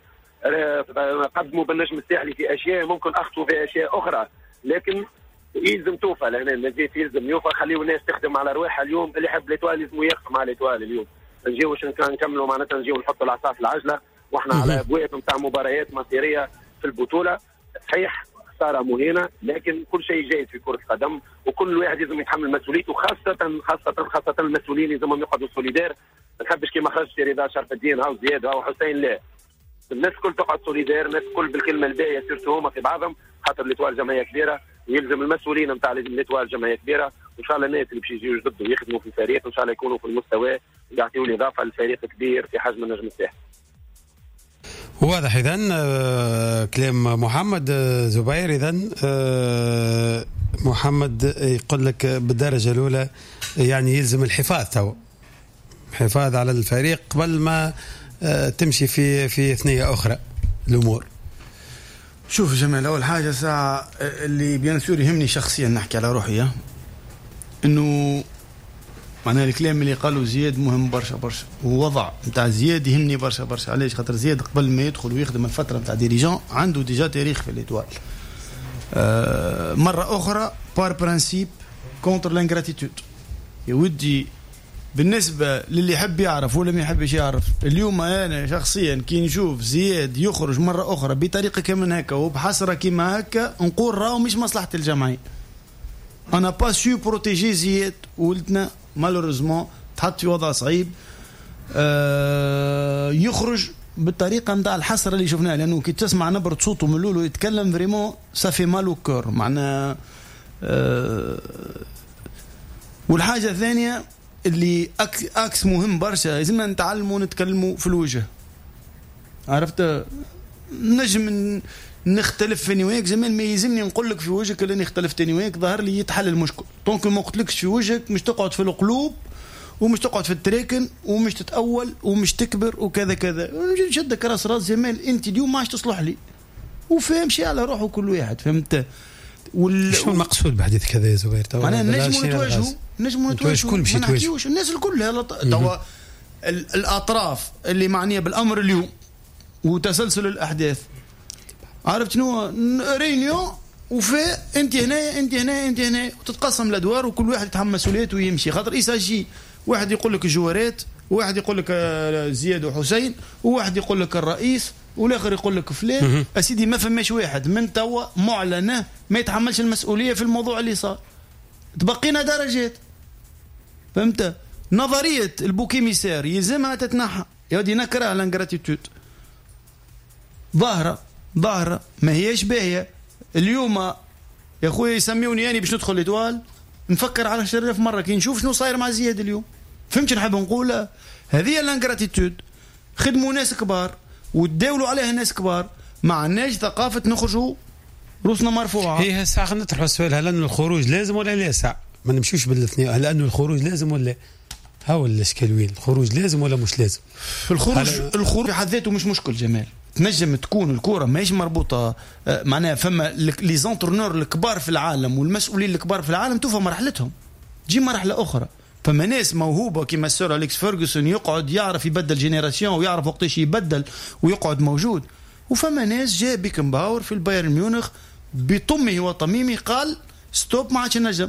قدموا بالنجم الساحلي في اشياء ممكن اخطوا في اشياء اخرى، لكن يلزم توفى لهنا المزيد، يلزم يوفى خليوا الناس تخدم على رواحها. اليوم اللي يحب ليتوال لازم يخدم على ليتوال. اليوم نجيوش نكملوا معناتها نجيو نحطوا العصا في العجله واحنا على ابواب نتاع مباريات مصيريه في البطوله. صحيح خساره مهينه، لكن كل شيء جيد في كره القدم، وكل واحد لازم يتحمل مسؤوليته، خاصه خاصه خاصه المسؤولين لازمهم يقعدوا سوليدير. ما نحبش كيما خرج في رضا شرف الدين هاو زياد هاو حسين، لا الناس كل تقعد سوليدير، الناس كل بالكلمه الباهيه سيرتو هما في بعضهم، خاطر ليتوال جمعيه كبيره ويلزم المسؤولين نتاع ليتوال جمعيه كبيره، وان شاء الله الناس اللي باش يجيو جدد ويخدموا في الفريق ان شاء الله يكونوا في المستوى ويعطيوا لي اضافه للفريق كبير في حجم النجم الساحل. واضح اذا كلام محمد زبير. اذا محمد يقول لك بالدرجه الاولى يعني يلزم الحفاظ تو حفاظ على الفريق قبل ما تمشي في في ثنيه اخرى الامور. شوف جمال، اول حاجه ساعه اللي بيان سور يهمني شخصيا نحكي على روحي انه معناها الكلام اللي قالوا زياد مهم برشا برشا، ووضع نتاع زياد يهمني برشا برشا. علاش؟ خاطر زياد قبل ما يدخل ويخدم الفتره نتاع ديريجون عنده ديجا تاريخ في الإيطوال. آه مره اخرى بار برانسيب كونتر لانغراتيتود. يا ودي بالنسبه للي يحب يعرف ولا ما يحبش يعرف، اليوم انا شخصيا كي نشوف زياد يخرج مره اخرى بطريقه كمان هكا وبحسره كيما هكا نقول راهو مش مصلحه الجمعيه. انا با سو بروتيجي زياد ولدنا مالوريزمون تحط في وضع صعيب. آه يخرج بالطريقه نتاع الحسره اللي شفناها، لانه كي تسمع نبره صوته من الاول يتكلم فريمون صافي مالو كور معناها. آه والحاجه الثانيه اللي اكس مهم برشا، لازمنا نتعلموا نتكلموا في الوجه. عرفت؟ نجم نختلف في نواياك زمان، ما يلزمني نقول لك في وجهك اللي نختلف في نواياك، ظهر لي يتحل المشكل. دونك ما قلتلكش في وجهك مش تقعد في القلوب ومش تقعد في التراكن ومش تتأول ومش تكبر وكذا كذا. شدك راس راس زمان انت اليوم ما عادش تصلح لي، وفهم شيء على روحه كل واحد. فهمت؟ وال... شو المقصود بحديث كذا يا زبير؟ توا معناها نجموا نتواجهوا نجموا نتواجهوا ما نحكيوش الناس الكل توا الاطراف اللي معنيه بالامر اليوم وتسلسل الاحداث. عرفت شنو؟ رينيون وفي انت هنا انت هنا انت هنا وتتقسم الادوار وكل واحد يتحمل مسؤوليته ويمشي. خاطر يساجي واحد يقول لك الجوارات، وواحد يقول لك زياد وحسين، وواحد يقول لك الرئيس، والاخر يقول لك فلان. اسيدي ما فماش واحد من توا معلنه ما يتحملش المسؤوليه في الموضوع اللي صار. تبقينا درجات. فهمت؟ نظريه البوكيميسير يلزمها تتنحى. يا ودي نكره لانغراتيتود ظاهره ظاهره ما هيش باهيه. اليوم يا خويا يسميوني يعني باش ندخل ليتوال نفكر على شرف مره كي نشوف شنو صاير مع زياد اليوم. فهمت نحب نقول؟ هذه لانغراتيتود. خدموا ناس كبار وتداولوا عليها ناس كبار، ما عندناش ثقافه نخرجوا روسنا مرفوعه. هي ساعه نطرحوا السؤال، هل انه الخروج لازم ولا لا؟ ساعه ما نمشيوش بالاثنين. هل انه الخروج لازم ولا هو الاشكال وين؟ الخروج لازم ولا مش لازم؟ الخروج الخروج في حد ذاته مش مشكل جمال. تنجم تكون الكره ماهيش مربوطه معناها فما لي زونترونور الكبار في العالم والمسؤولين الكبار في العالم توفى مرحلتهم، تجي مرحله اخرى. فما ناس موهوبه كيما السور أليكس فيرغسون يقعد يعرف يبدل جينيراسيون ويعرف وقتاش يبدل ويقعد موجود. وفما ناس جاء بيكن باور في البايرن ميونخ بطمه وطميمه قال ستوب ما عادش نجم،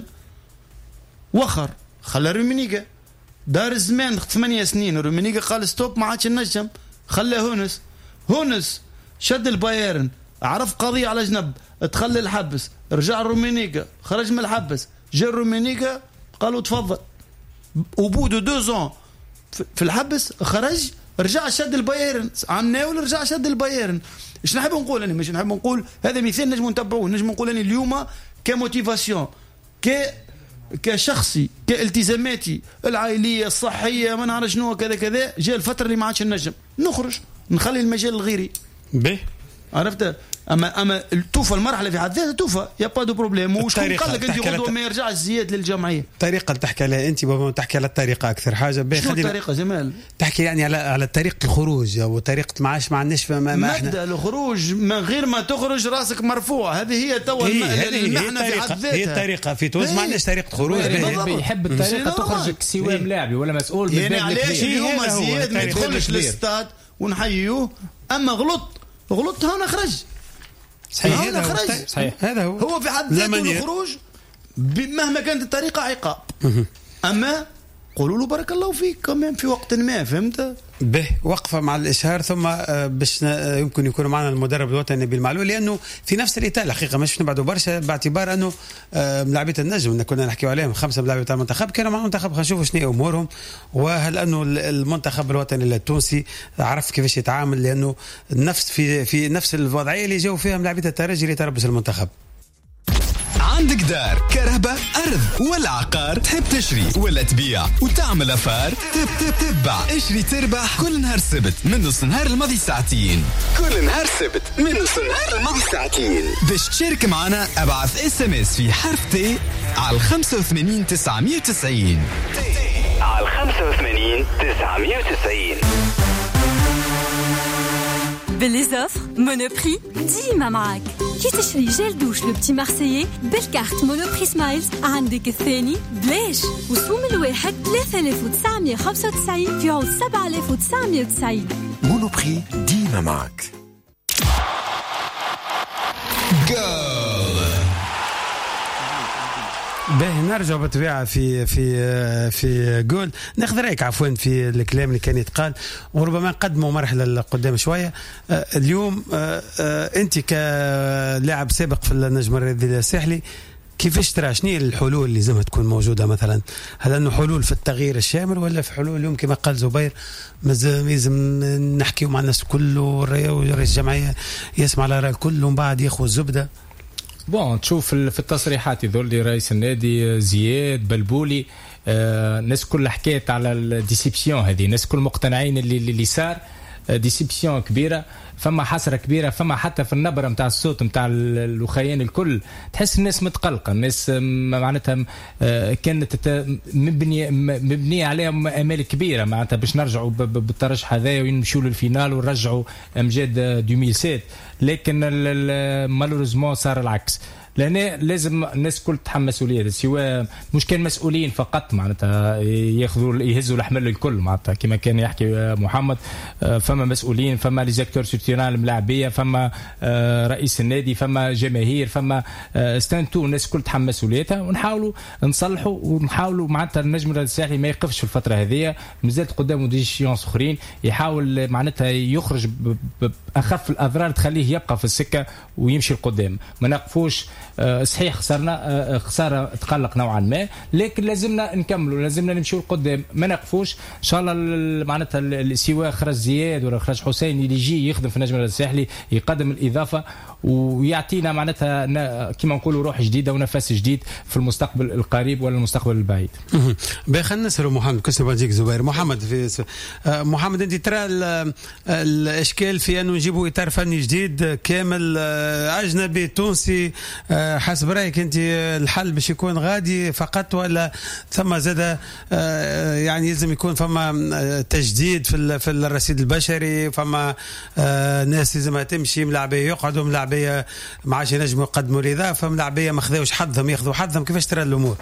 وخر خلى رومينيغا دار الزمان ثمانية سنين رومينيغا قال ستوب ما عادش نجم، خلى هونس هونس شد البايرن عرف قضيه على جنب تخلي الحبس، رجع رومينيغا خرج من الحبس، جا رومينيغا قالوا تفضل، وبودو دوزون في الحبس خرج رجع شد البايرن عناول رجع شد البايرن. ايش نحب نقول انا؟ مش نحب نقول هذا مثال نجم نتبعوه، نجم نقول انا اليوم كموتيفاسيون ك كشخصي كالتزاماتي العائليه الصحيه ما نعرف شنو كذا كذا، جاء الفتره اللي ما عادش نجم نخرج نخلي المجال الغيري به. عرفت؟ اما اما توفى المرحله في حد ذاتها توفى يا با دو بروبليم. وش قال لك انت غدوه ما يرجعش زياد للجمعيه؟ الطريقه اللي تحكي عليها انت بابا تحكي على الطريقه اكثر حاجه به. شنو الطريقه جمال؟ تحكي يعني على على طريقه الخروج او طريقه معاش ما عندناش ما, ما مبدا الخروج من غير ما تخرج راسك مرفوع. هذه هي توا المحنه في حد ذاتها. هي الطريقه في تونس ما عندناش طريقه خروج. يحب الطريقه تخرج سواء ملاعبي ولا مسؤول يعني علاش اليوم زياد ما يدخلش للستاد ونحيوه؟ اما غلط غلط هنا خرج. صحيح هذا هو. صحيح هذا هو. هو في حد ذاته الخروج مهما كانت الطريقه عقاب. اما قولوا له بارك الله فيك كمان في وقت ما. فهمت؟ به وقفه مع الاشهار ثم باش يمكن يكون معنا المدرب الوطني بالمعلول، لانه في نفس الاطار الحقيقه مش نبعدوا برشا باعتبار انه ملاعبيه النجم كنا نحكيوا عليهم خمسه ملاعبيه تاع المنتخب كانوا مع المنتخب. خلينا نشوفوا شنو امورهم، وهل انه المنتخب الوطني التونسي عرف كيفاش يتعامل، لانه نفس في في نفس الوضعيه اللي جاوا فيها ملاعبيه الترجي اللي تربص المنتخب. عندك دار كهرباء أرض ولا عقار تحب تشري ولا تبيع وتعمل أفار تب تب تبع اشري تربح كل نهار سبت من نص نهار الماضي ساعتين كل نهار سبت من نص نهار الماضي ساعتين باش تشارك معنا ابعث اس ام اس في حرف تي على خمسة وثمانين تسعمية وتسعين على خمسة وثمانين تسعمية وتسعين. باللي زوفر مونوبري ديما معاك. كي تشري جيل دوش لو بتي مارسيي بالكارت مونوبري سمايلز عندك الثاني بلاش وسوم الواحد ثلاثة آلاف وتسعمية وخمسة وتسعين في عوض سبعة آلاف وتسعمية وتسعين. مونوبري ديما معاك. باهي نرجع بالطبيعة في في في جول. ناخذ رايك عفوا في الكلام اللي كان يتقال وربما نقدموا مرحلة قدام شوية. اليوم أنت كلاعب سابق في النجم الرياضي الساحلي كيفاش ترى شنو الحلول اللي لازم تكون موجودة مثلا؟ هل أنه حلول في التغيير الشامل ولا في حلول اليوم كما قال زبير لازم نحكيو مع الناس كله رئيس الجمعية يسمع على رأي الكل ومن بعد ياخذ الزبدة؟ بون تشوف في التصريحات يظل لي رئيس النادي زياد بلبولي آه الناس كل حكيت على الديسيبسيون هذه الناس كل مقتنعين اللي اللي صار ديسيبسيون كبيره فما حسره كبيره فما حتى في النبره نتاع الصوت نتاع الوخيان الكل تحس الناس متقلقه الناس معناتها كانت مبنيه مبنيه عليهم امال كبيره معناتها باش نرجعوا بالترشح هذايا ونمشيو للفينال ونرجعوا امجاد ألفين وسبعة لكن مالوريزمون صار العكس لأن لازم الناس كل تحمل مسؤولية سواء مش كان مسؤولين فقط معناتها ياخذوا يهزوا الحمل الكل معناتها كما كان يحكي محمد فما مسؤولين فما لي زاكتور سوتيونال الملاعبية فما رئيس النادي فما جماهير فما ستانتو الناس كل تحمل مسؤوليتها ونحاولوا نصلحوا ونحاولوا معناتها النجم الرياضي الساحلي ما يقفش في الفترة هذه مازالت قدامه ديسيونس أخرين يحاول معناتها يخرج بأخف الأضرار تخليه يبقى في السكة ويمشي القدام ما نقفوش صحيح خسرنا خسارة تقلق نوعا ما لكن لازمنا نكملوا لازمنا نمشيو لقدام ما نقفوش ان شاء الله معناتها سواء خرج زياد ولا خرج حسين اللي يجي يخدم في النجم الساحلي يقدم الإضافة ويعطينا معناتها كما نقولوا روح جديدة ونفس جديد في المستقبل القريب ولا المستقبل البعيد. باخي نسألوا محمد كسب نجيك زبير محمد في محمد انت ترى الاشكال في انه نجيبوا اطار فني جديد كامل اجنبي تونسي حسب رايك انت الحل باش يكون غادي فقط ولا ثم زاد يعني لازم يكون فما تجديد في في الرصيد البشري فما ناس لازم تمشي ملاعبيه يقعدوا ملاعبيه ما عادش ينجموا يقدموا الاضافه ملاعبيه ما خذوش حظهم ياخذوا حظهم كيفاش ترى الامور؟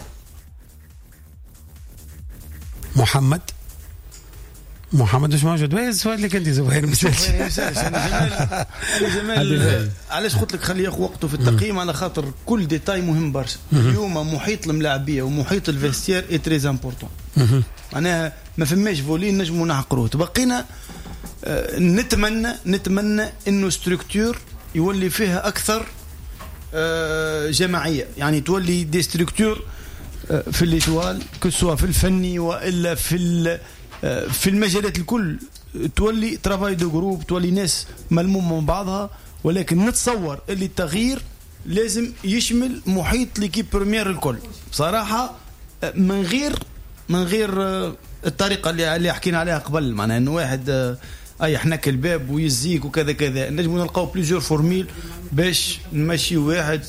محمد محمد مش موجود وين السؤال اللي كنت زبير مسالش انا جمال علاش قلت لك خليه ياخذ وقته في التقييم على خاطر كل ديتاي مهم برشا اليوم محيط الملاعبيه ومحيط الفيستير اي تري امبورطون معناها ما فماش فولي نجموا نعقروه بقينا آه نتمنى نتمنى انه ستركتور يولي فيها اكثر آه جماعيه يعني تولي دي ستركتور آه في الليتوال كسوا في الفني والا في في المجالات الكل تولي ترافاي دو جروب تولي ناس ملمومه من بعضها ولكن نتصور اللي التغيير لازم يشمل محيط ليكيب بريمير الكل بصراحه من غير من غير الطريقه اللي اللي حكينا عليها قبل معناها انه واحد اي حنك الباب ويزيك وكذا كذا نجموا نلقاو بليزيور فورميل باش نمشي واحد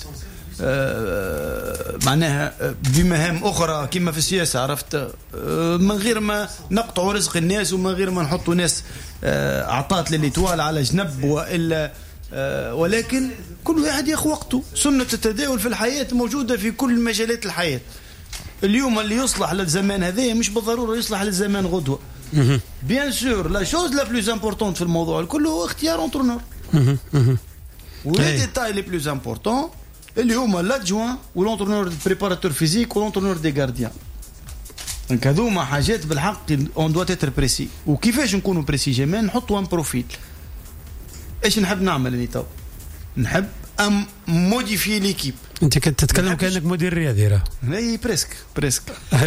آه معناها بمهام أخرى كما في السياسة عرفت آه من غير ما نقطعوا رزق الناس ومن غير ما نحطوا ناس آه أعطات للإطوال على جنب وإلا آه ولكن كل واحد ياخذ وقته سنة التداول في الحياة موجودة في كل مجالات الحياة اليوم اللي يصلح للزمان هذا مش بالضرورة يصلح للزمان غدوة بيان سور لا شوز لا بلوز امبورطونت في الموضوع الكل هو اختيار انترونور ولي ديتاي لي بلوز امبورطون اللي هما لادجوان ولونترونور بريباراتور فيزيك ولونترونور دي غارديان دونك هذوما حاجات بالحق اون دوا تيتر بريسي وكيفاش نكونوا بريسي جمال نحطوا ان بروفيل ايش نحب نعمل اني تو نحب ام موديفي ليكيب انت كنت تتكلم كانك مدير رياضي راه. اي بريسك بريسك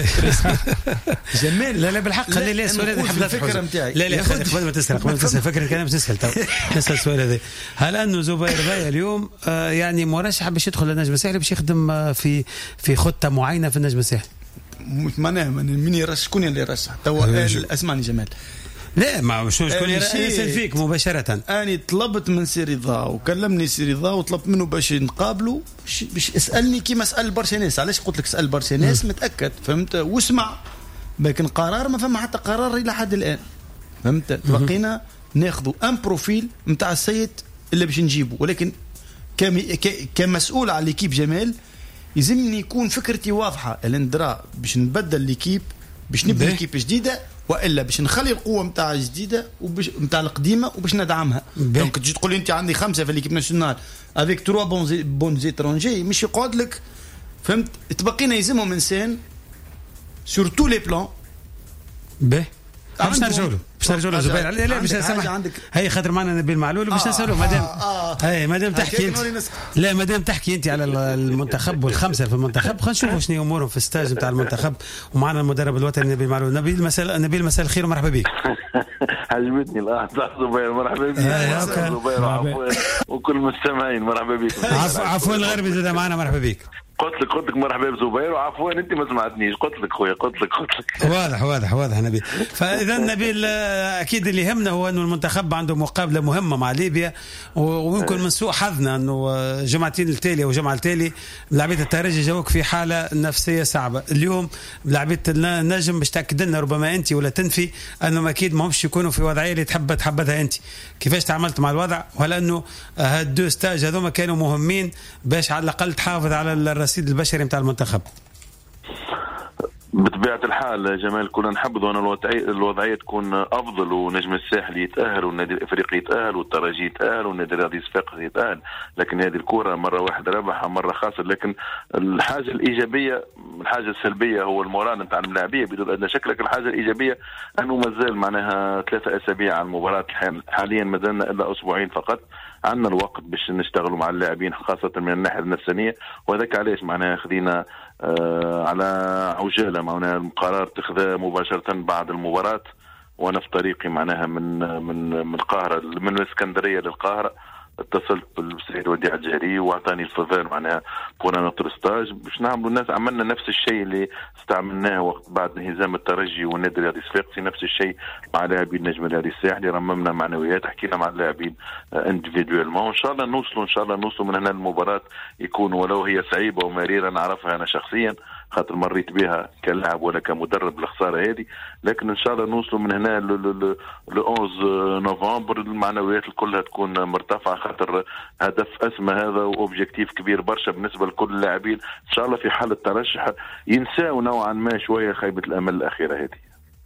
جميل. لا لا بالحق خلي لي السؤال هذا حب الفكره نتاعي. لا لا قبل ما تسال قبل ما تسال فكر الكلام تسال تو نسال السؤال هذا. هل انه زبير بايا اليوم آه يعني مرشح باش يدخل النجم الساحلي باش يخدم آه في في خطه معينه في النجم الساحلي؟ معناها من يرشح شكون اللي يرشح توا؟ اسمعني جمال. لا ما شو شكون يسال فيك مباشره. انا طلبت من سي رضا وكلمني سي رضا وطلبت منه باش نقابله باش اسالني كيما سال برشا ناس. علاش قلت لك سال برشا ناس متاكد فهمت واسمع، لكن قرار ما فما حتى قرار الى حد الان فهمت. بقينا ناخذوا ان بروفيل نتاع السيد اللي باش نجيبه، ولكن كمسؤول على ليكيب جمال يلزمني يكون فكرتي واضحه. الاندراء باش نبدل ليكيب باش نبني ليكيب جديده، والا باش نخلي القوه نتاع الجديده وباش نتاع القديمه وباش ندعمها. دونك تجي تقول لي انت عندي خمسه في ليكيب ناسيونال افيك تروا بون بون زيترونجي مش يقعد لك فهمت. تبقينا يلزمهم انسان سور تو لي بلان. باهي باش نرجعوا له باش نرجعوا له زبير. لا لا باش نسمح هي خاطر معنا نبيل معلول باش نسالوه مادام هي مادام تحكي انت. لا مادام تحكي انت على المنتخب والخمسه في المنتخب خلينا نشوفوا شنو امورهم في الستاج نتاع المنتخب. ومعنا المدرب الوطني نبيل معلول. نبيل مساء نبيل مساء الخير ومرحبا بك. عجبتني الاه زبير مرحبا بك. زبير وعفوا وكل المستمعين مرحبا بك. عفوا الغربي زاد معنا مرحبا بك. قلت لك قلت لك مرحبا بزبير وعفوا انت ما سمعتنيش. قلت لك خويا قلت لك قلت لك واضح واضح واضح نبيل. فاذا نبيل اكيد اللي يهمنا هو انه المنتخب عنده مقابله مهمه مع ليبيا، ويمكن من سوء حظنا انه جمعتين التالي وجمعه التالي لاعبيه الترجي جاوك في حاله نفسيه صعبه. اليوم لاعبيه النجم باش تاكد لنا ربما انت ولا تنفي انهم اكيد ما همش يكونوا في وضعيه اللي تحب تحبذها انت. كيفاش تعاملت مع الوضع؟ وهل انه هالدو ستاج هذوما كانوا مهمين باش على الاقل تحافظ على الرصيد البشري نتاع المنتخب؟ بطبيعة الحال جمال كنا نحبذ أن الوضعية تكون أفضل ونجم الساحل يتأهل والنادي الإفريقي يتأهل والترجي يتأهل والنادي الرياضي الصفاقسي يتأهل، لكن هذه الكرة مرة واحدة ربحها مرة خاسر. لكن الحاجة الإيجابية الحاجة السلبية هو المورال نتاع اللاعبية بدون أدنى شك. لكن الحاجة الإيجابية أنه مازال معناها ثلاثة أسابيع على المباراة. حاليا ما زلنا إلا أسبوعين فقط، عندنا الوقت باش نشتغلوا مع اللاعبين خاصة من الناحية النفسانية. وهذاك علاش معناها خذينا آه على عجالة معناها القرار اتخذه مباشرة بعد المباراة. وأنا في طريقي معناها من من من القاهرة من الإسكندرية للقاهرة اتصلت بالسيد وديع الجهري واعطاني الفضل معناها بونا نوتر ستاج باش نعملوا الناس. عملنا نفس الشيء اللي استعملناه وقت بعد انهزام الترجي والنادي الرياضي الصفاقسي، نفس الشيء مع لاعبين النجم الرياضي الساحلي. رممنا معنويات، حكينا مع اللاعبين انديفيدوالمون، وان شاء الله نوصلوا ان شاء الله نوصلوا من هنا المباراة يكون ولو هي صعيبة ومريرة نعرفها انا شخصيا خاطر مريت بها كلاعب ولا كمدرب الخسارة هذه. لكن ان شاء الله نوصلوا من هنا ل واحد نوفمبر المعنويات كلها تكون مرتفعة، خاطر هدف اسمى هذا واوبجيكتيف كبير برشا بالنسبة لكل اللاعبين. ان شاء الله في حالة ترشح ينساو نوعا ما شوية خيبة الامل الاخيرة هذه.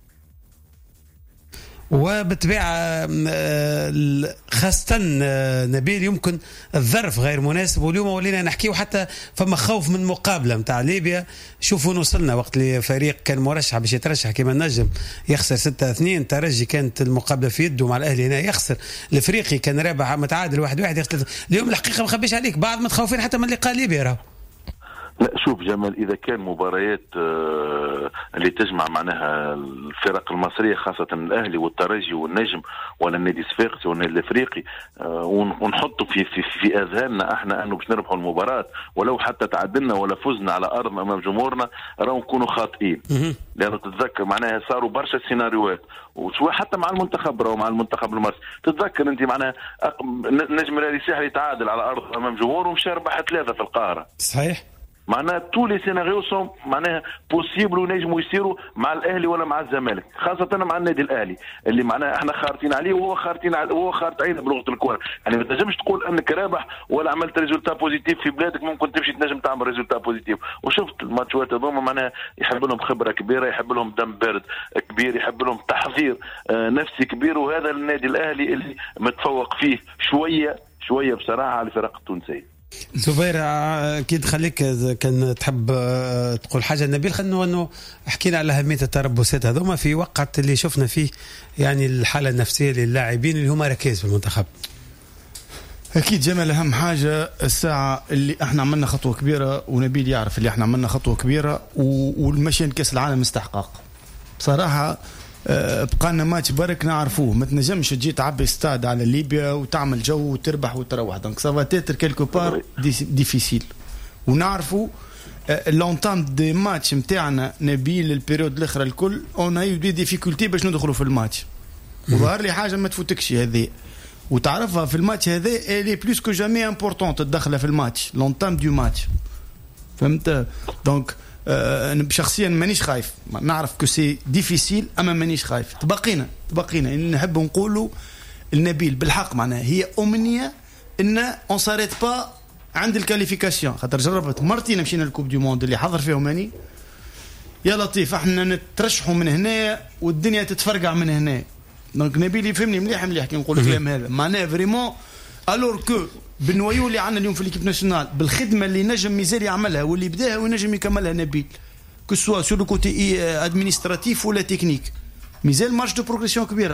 وبالطبيعة خاصة نبيل يمكن الظرف غير مناسب، واليوم ولينا نحكيه حتى فما خوف من مقابلة متاع ليبيا. شوفوا وصلنا وقت اللي فريق كان مرشح باش يترشح كما النجم يخسر ستة اثنين، ترجي كانت المقابلة في يده مع الأهلي هنا يخسر، الافريقي كان رابح متعادل واحد واحد يخسر. اليوم الحقيقة ما خبيش عليك بعض متخوفين حتى من لقاء ليبيا راهو. لا شوف جمال، إذا كان مباريات اللي تجمع معناها الفرق المصرية خاصة الأهلي والترجي والنجم ولا النادي الصفاقسي والنادي الأفريقي ونحطوا في في في أذهاننا احنا أنه باش نربحوا المباراة ولو حتى تعادلنا ولا فزنا على أرضنا أمام جمهورنا راهو نكونوا خاطئين. لأنه تتذكر معناها صاروا برشا سيناريوهات وشوي حتى مع المنتخب راهو مع المنتخب المصري. تتذكر أنت معناها نجم الرياضي الساحلي يتعادل على أرض أمام جمهور ومشى ربح ثلاثة في القاهرة. صحيح. معناها تو لي سيناريو سون معناها بوسيبل ونجموا يصيروا مع الاهلي ولا مع الزمالك، خاصه مع النادي الاهلي اللي معناها احنا خارطين عليه وهو خارطين عليه وهو خارط علينا بلغه الكره. يعني ما تنجمش تقول انك رابح ولا عملت ريزولتا بوزيتيف في بلادك ممكن تمشي تنجم تعمل ريزولتا بوزيتيف. وشفت الماتشات هذوما معناها يحب لهم خبره كبيره، يحب لهم دم بارد كبير، يحب لهم تحضير نفسي كبير، وهذا النادي الاهلي اللي متفوق فيه شويه شويه بصراحه على الفرق التونسيه. زبير اكيد خليك كان تحب تقول حاجه نبيل، خلينا انه حكينا على اهميه التربصات هذوما في وقت اللي شفنا فيه يعني الحاله النفسيه للاعبين اللي هما ركاز في المنتخب. أكيد جمال أهم حاجة الساعة اللي احنا عملنا خطوة كبيرة، ونبيل يعرف اللي احنا عملنا خطوة كبيرة والمشين كأس العالم استحقاق بصراحة. بقانا ماتش برك نعرفوه، ما تنجمش تجي تعبي استاد على ليبيا وتعمل جو وتربح وتروح، دونك سافا تيتر كيلكو بار ديفيسيل. ونعرفوا لونتام دي ماتش نتاعنا نبيل البيريود الاخرى الكل اون اي دي ديفيكولتي باش ندخلوا في الماتش، وظهر لي حاجه ما تفوتكش هذه وتعرفها في الماتش هذا اللي بلوس كو جامي امبورطون تدخلها في الماتش لونتام دو ماتش، فهمت؟ دونك أه شخصيا مانيش خايف، نعرف كو سي ديفيسيل اما مانيش خايف. تبقينا تبقينا نحب نقولوا النبيل بالحق معناها هي امنيه ان اون ساريت با عند الكاليفيكاسيون، خاطر جربت مرتين مشينا الكوب دو موند اللي حضر فيهم ماني يا لطيف احنا نترشحوا من هنا والدنيا تتفرقع من هنا. دونك نبيل يفهمني مليح مليح كي نقول الكلام هذا معناها فريمون الور كو بالنوايو اللي عندنا اليوم في ليكيب ناسيونال بالخدمه اللي نجم ميزال يعملها واللي بداها ونجم يكملها نبيل كو سوا سو لو كوتي ادمينستراتيف ولا تكنيك، ميزال مارج دو بروغريسيون كبيره،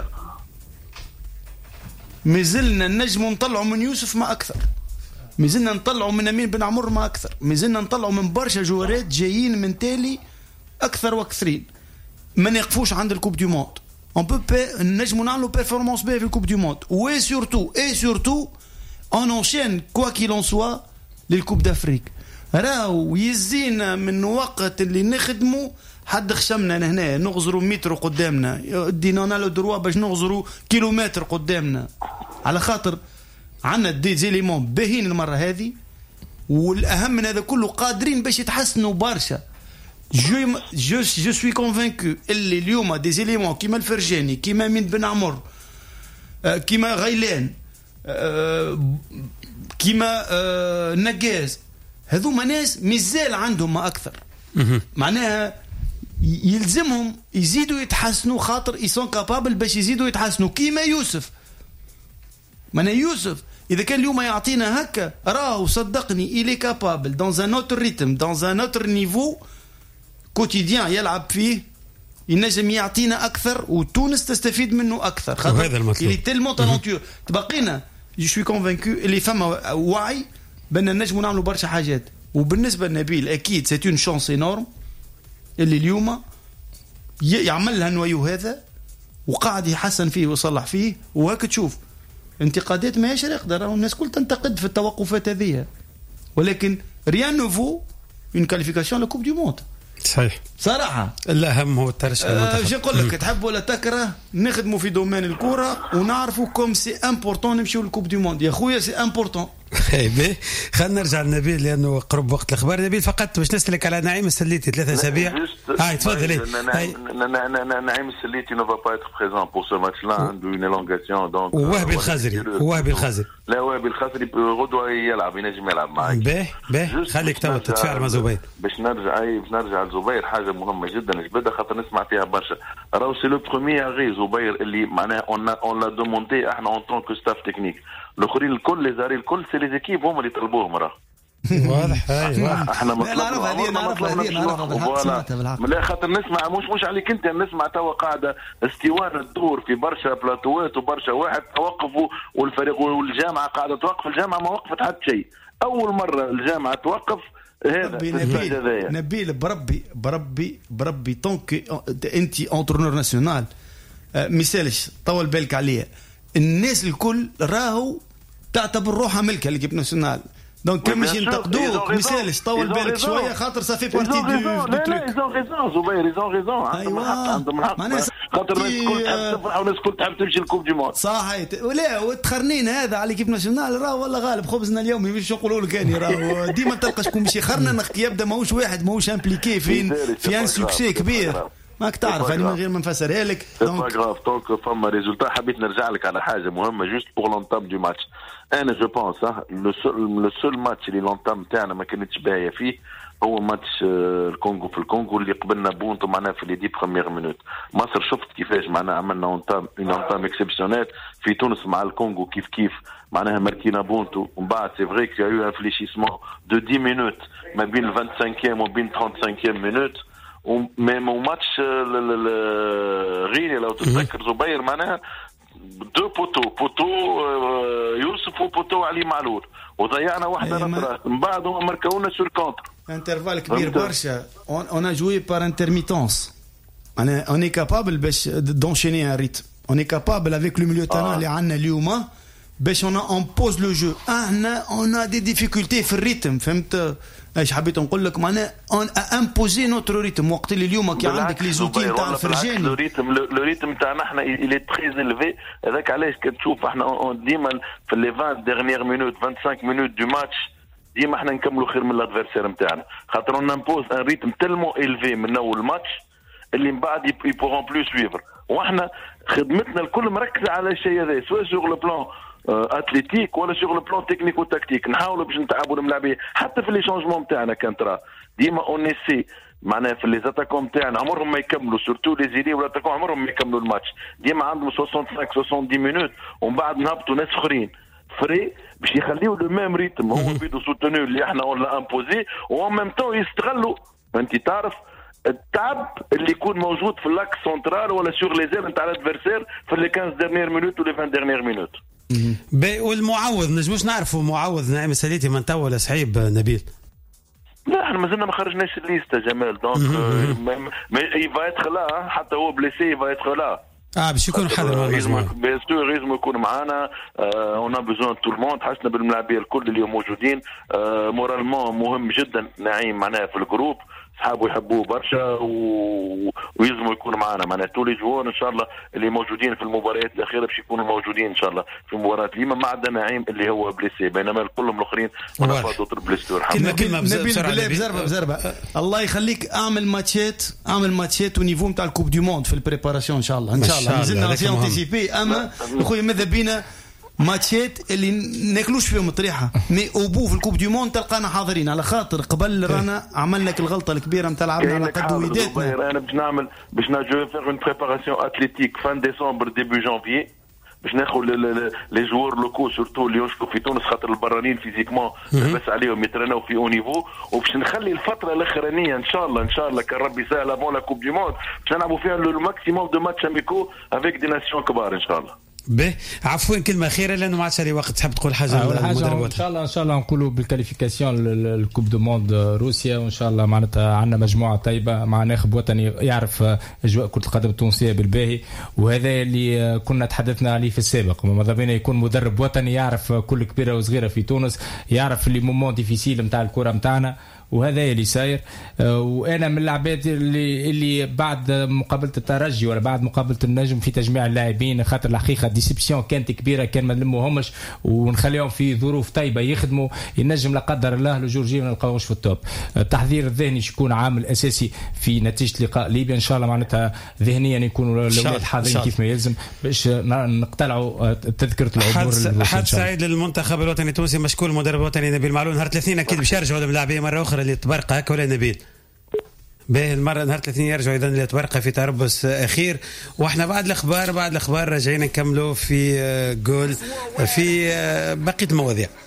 مازلنا نجم نطلعوا من يوسف ما اكثر، مازلنا نطلعوا من امين بن عمر ما اكثر، مازلنا نطلعوا من برشا جوارات جايين من تالي اكثر واكثرين، ما نقفوش عند الكوب دو موند. اون بو نجموا نعملوا بيرفورمانس باهيه في الكوب دو موند و سورتو اي سورتو اون اونشين كوا كي لون سوا للكوب دافريك. راهو يزينا من وقت اللي نخدموا حد خشمنا هنا نغزروا متر قدامنا، دينا لنا لو دروا باش نغزروا كيلومتر قدامنا، على خاطر عندنا دي زيليمون باهين المره هذه، والاهم من هذا كله قادرين باش يتحسنوا برشا. جو جو جو سوي كونفانكو اللي اليوم دي زيليمون كيما الفرجاني كيما مين بن عمر كيما غيلان كيما نجاز، هذوما ناس مازال عندهم ما اكثر، معناها يلزمهم يزيدوا يتحسنوا خاطر يسون كابابل باش يزيدوا يتحسنوا كيما يوسف. معناها يوسف اذا كان اليوم يعطينا هكا راهو صدقني إلي كابابل دون ان اوتر ريتم دون ان اوتر نيفو كوتيديان يلعب فيه، ينجم يعطينا اكثر وتونس تستفيد منه اكثر، خاطر هذا المطلوب. اللي تيلمون تالونتيو. تبقينا جو سوي كونفانكو اللي فما وعي بان نجموا نعملوا برشا حاجات. وبالنسبه لنبيل اكيد سي اون شانس انورم اللي اليوم يعمل لها النويو هذا وقاعد يحسن فيه ويصلح فيه، وهاك تشوف انتقادات ما يقدر الناس كل تنتقد في التوقفات هذه، ولكن ريان نوفو اون كاليفيكاسيون لكوب دو موند. صحيح صراحه الاهم هو الترشح المنتخب. اش نقول لك تحب ولا تكره نخدموا في دومين الكره ونعرفوا كوم سي امبورطون نمشيو للكوب دو موند يا خويا سي امبورطون. باهي خلينا نرجع لنبيل لانه قرب وقت الاخبار. نبيل فقط باش نسالك على نعيم السليتي ثلاثة اسابيع. هاي تفضل. نعيم السليتي نو فا با ايتر بريزون بور سو ماتش لا عنده اون الونغاسيون دونك. ووهبي الخزري ووهبي الخزري لا وهبي الخزري غدوه يلعب ينجم يلعب معك. باهي باهي خليك تو تتفاعل مع زبير. باش نرجع اي باش نرجع لزبير حاجه مهمه جدا جبدها خاطر نسمع فيها برشا. راهو سي لو بروميير غي زبير اللي معناها اون اون لا دوموندي احنا اون طون كو ستاف تكنيك. الاخرين الكل لي زاري الكل سي لي زيكيب هم اللي طلبوهم راه واضح. هاي احنا نعرف هذه نعرف هذه نعرف بالحق لا خاطر نسمع مش مش عليك انت نسمع توا قاعده استوار الدور في برشا بلاتوات وبرشا واحد توقفوا والفريق والجامعه قاعده توقف. الجامعه ما وقفت حتى شيء، اول مره الجامعه توقف هذا. نبيل نبيل بربي بربي بربي طونك انت انترونور ناسيونال مثالش طول بالك عليه. الناس الكل راهو تعتبر روحها ملكها ليكيب ناسيونال، دونك كان مش ينتقدوك مثالش طول بالك شويه خاطر صافي بارتي دو لا لا ايزون ريزون زبير ايزون ريزون عندهم الحق خاطر الناس الكل تحب تفرح والناس الكل تحب تمشي للكوب دي موند صحيح. ولا والتخرنين هذا على ليكيب ناسيونال راه والله غالب خبزنا اليومي مش نقولوا لك اني راه ديما تلقى شكون مشي خرنا نخ يبدا ماهوش واحد ماهوش امبليكي فين في ان سوكسي كبير ماك تعرف يعني من غير ما نفسرها لك. دونك غاف دونك فما ريزولتا. حبيت نرجع لك على حاجه مهمه جوست بور لونتام دو ماتش. انا جو بونس لو سول سول ماتش اللي لونتام تاعنا ما كانتش باهيه فيه هو ماتش الكونغو في الكونغو اللي قبلنا بونتو معناها في لي دي بروميير مينوت. مصر شفت كيفاش معناها عملنا اونتام اون اونتام اكسبسيونيل في تونس مع الكونغو كيف كيف معناها ماركينا بونتو ومن بعد سي فري كي يو ان فليشيسمون دو عشرة مينوت ما بين خمسة وعشرين وما بين خمسة وثلاثين مينوت. وميم ماتش غيني لو تتذكر زبير معناها دو بوتو بوتو يوسف وبوتو علي معلول وضيعنا واحده نطره من بعد هم مركونا سور كونتر انترفال كبير برشا. اون ا جوي بار انترميتونس. انا اوني كابابل باش دونشيني ان ريتم. اوني كابابل افيك لو ميليو تاعنا اللي عندنا اليوم باش اون امبوز لو جو. احنا اون دي ديفيكولتي في الريتم. فهمت ايش حبيت نقول لك؟ معناها اون امبوزي نوتر ريتم. وقت اللي اليوم كي عندك لي زوتي تاع الفرجاني لو ريتم لو ريتم تاعنا احنا الي تري الفي. هذاك علاش كتشوف احنا ديما في لي عشرين ديرنيير مينوت خمسة وعشرين مينوت دو ماتش ديما احنا نكملوا خير من الادفيرسير نتاعنا خاطر اون امبوز ان ريتم تلمو الفي من اول ماتش اللي من بعد يبورون بلو سويفر. واحنا خدمتنا الكل مركزه على الشيء هذا سواء سوغ لو بلان اتليتيك ولا سوغ لو بلان تكنيكو تكتيك. نحاولوا باش نتعبوا الملاعبيه حتى في لي شونجمون نتاعنا كان ترى ديما اون اسي معناها في لي زاتاكون نتاعنا عمرهم ما يكملوا سورتو لي زيلي ولا تاكون عمرهم ما يكملوا الماتش. ديما عندهم خمسة وخمسين سبعين مينوت ومن بعد نهبطوا ناس اخرين فري باش يخليوا لو ميم ريتم هو بيدو سوتونو اللي احنا ولا امبوزي وان ميم طون يستغلوا. انت تعرف التعب اللي يكون موجود في اللاكس سنترال ولا سور لي زيل نتاع الادفيرسير في لي خمسة ديرنيير مينوت ولا عشرين ديرنيير مينوت. والمعوض نجموش نعرفوا معوض نعيم ساليتي من تو ولا صعيب نبيل؟ لا احنا مازلنا ما خرجناش الليسته جمال دونك ما يفا يدخلها حتى هو بليسي يفا يدخلها. اه باش يكون حاضر مع المجموعه. بيان سور لازم يكون معانا. اون ا بيزون تو الموند. حسنا بالملاعبيه الكل اللي موجودين. آه مورالمون مهم جدا نعيم معناها في الجروب. صحابه يحبوه برشا و... ويلزموا يكونوا معنا معناها تو لي جوار ان شاء الله اللي موجودين في المباريات الاخيره باش يكونوا موجودين ان شاء الله في مباراه اليوم ما عدا نعيم اللي هو بليسي بينما كلهم الاخرين ونفضوا بليستور. كلمه كلمه بزربه بزربه بزربه الله يخليك اعمل ماتشات اعمل ماتشات ونيفو نتاع الكوب دو موند في البريباراسيون ان شاء الله ان شاء الله مازلنا في انتيسيبي. اما خويا ماذا بينا ماتشات اللي ناكلوش فيهم الطريحه مي اوبو في الكوب دو موند تلقانا حاضرين على خاطر قبل رانا عملنا لك الغلطه الكبيره نتاع لعبنا على قد وديتنا. انا باش نعمل باش نجو فيغ اون بريباراسيون اتليتيك فان ديسمبر ديبي جانفي باش ناخذ لي جوار لوكو سورتو اللي يشكوا في تونس خاطر البرانيين فيزيكمون بس عليهم يترناو في او نيفو وباش نخلي الفتره الاخرانيه ان شاء الله ان شاء الله كان ربي يسهل افون لا كوب دو موند باش نلعبوا فيها لو ماكسيموم دو ماتش اميكو افيك دي ناسيون كبار ان شاء الله. به عفوا كلمه اخيره لانه ما عادش لي وقت. تحب تقول حاجه ان شاء الله ان شاء الله نقولوا بالكاليفيكاسيون الكوب دو موند روسيا وان شاء الله معناتها عندنا مجموعه طيبه مع ناخب وطني يعرف اجواء كره القدم التونسيه بالباهي وهذا اللي كنا تحدثنا عليه في السابق. ماذا بينا يكون مدرب وطني يعرف كل كبيره وصغيره في تونس يعرف اللي مومون ديفيسيل نتاع الكره نتاعنا وهذا اللي ساير. وانا من اللاعبات اللي اللي بعد مقابله الترجي ولا بعد مقابله النجم في تجميع اللاعبين خاطر الحقيقه ديسيبسيون كانت كبيره كان ما نلموهمش ونخليهم في ظروف طيبه يخدموا ينجم لا قدر الله الجورجي ما نلقاوش في التوب. التحضير الذهني يكون عامل اساسي في نتيجه لقاء ليبيا ان شاء الله معناتها ذهنيا يكونوا الاولاد حاضرين كيف ما يلزم باش نقتلعوا تذكره العبور. حد سعيد للمنتخب الوطني التونسي مشكور المدرب الوطني نبيل معلول. نهار ثلاثين اكيد باش يرجعوا للملاعبيه مره اخرى اللي تبرقه هكا ولا نبيل باهي المره نهار ثلاثين يرجعوا اذا اللي تبرقه في تربص اخير. واحنا بعد الاخبار بعد الاخبار راجعين نكملوا في جول في بقيه المواضيع.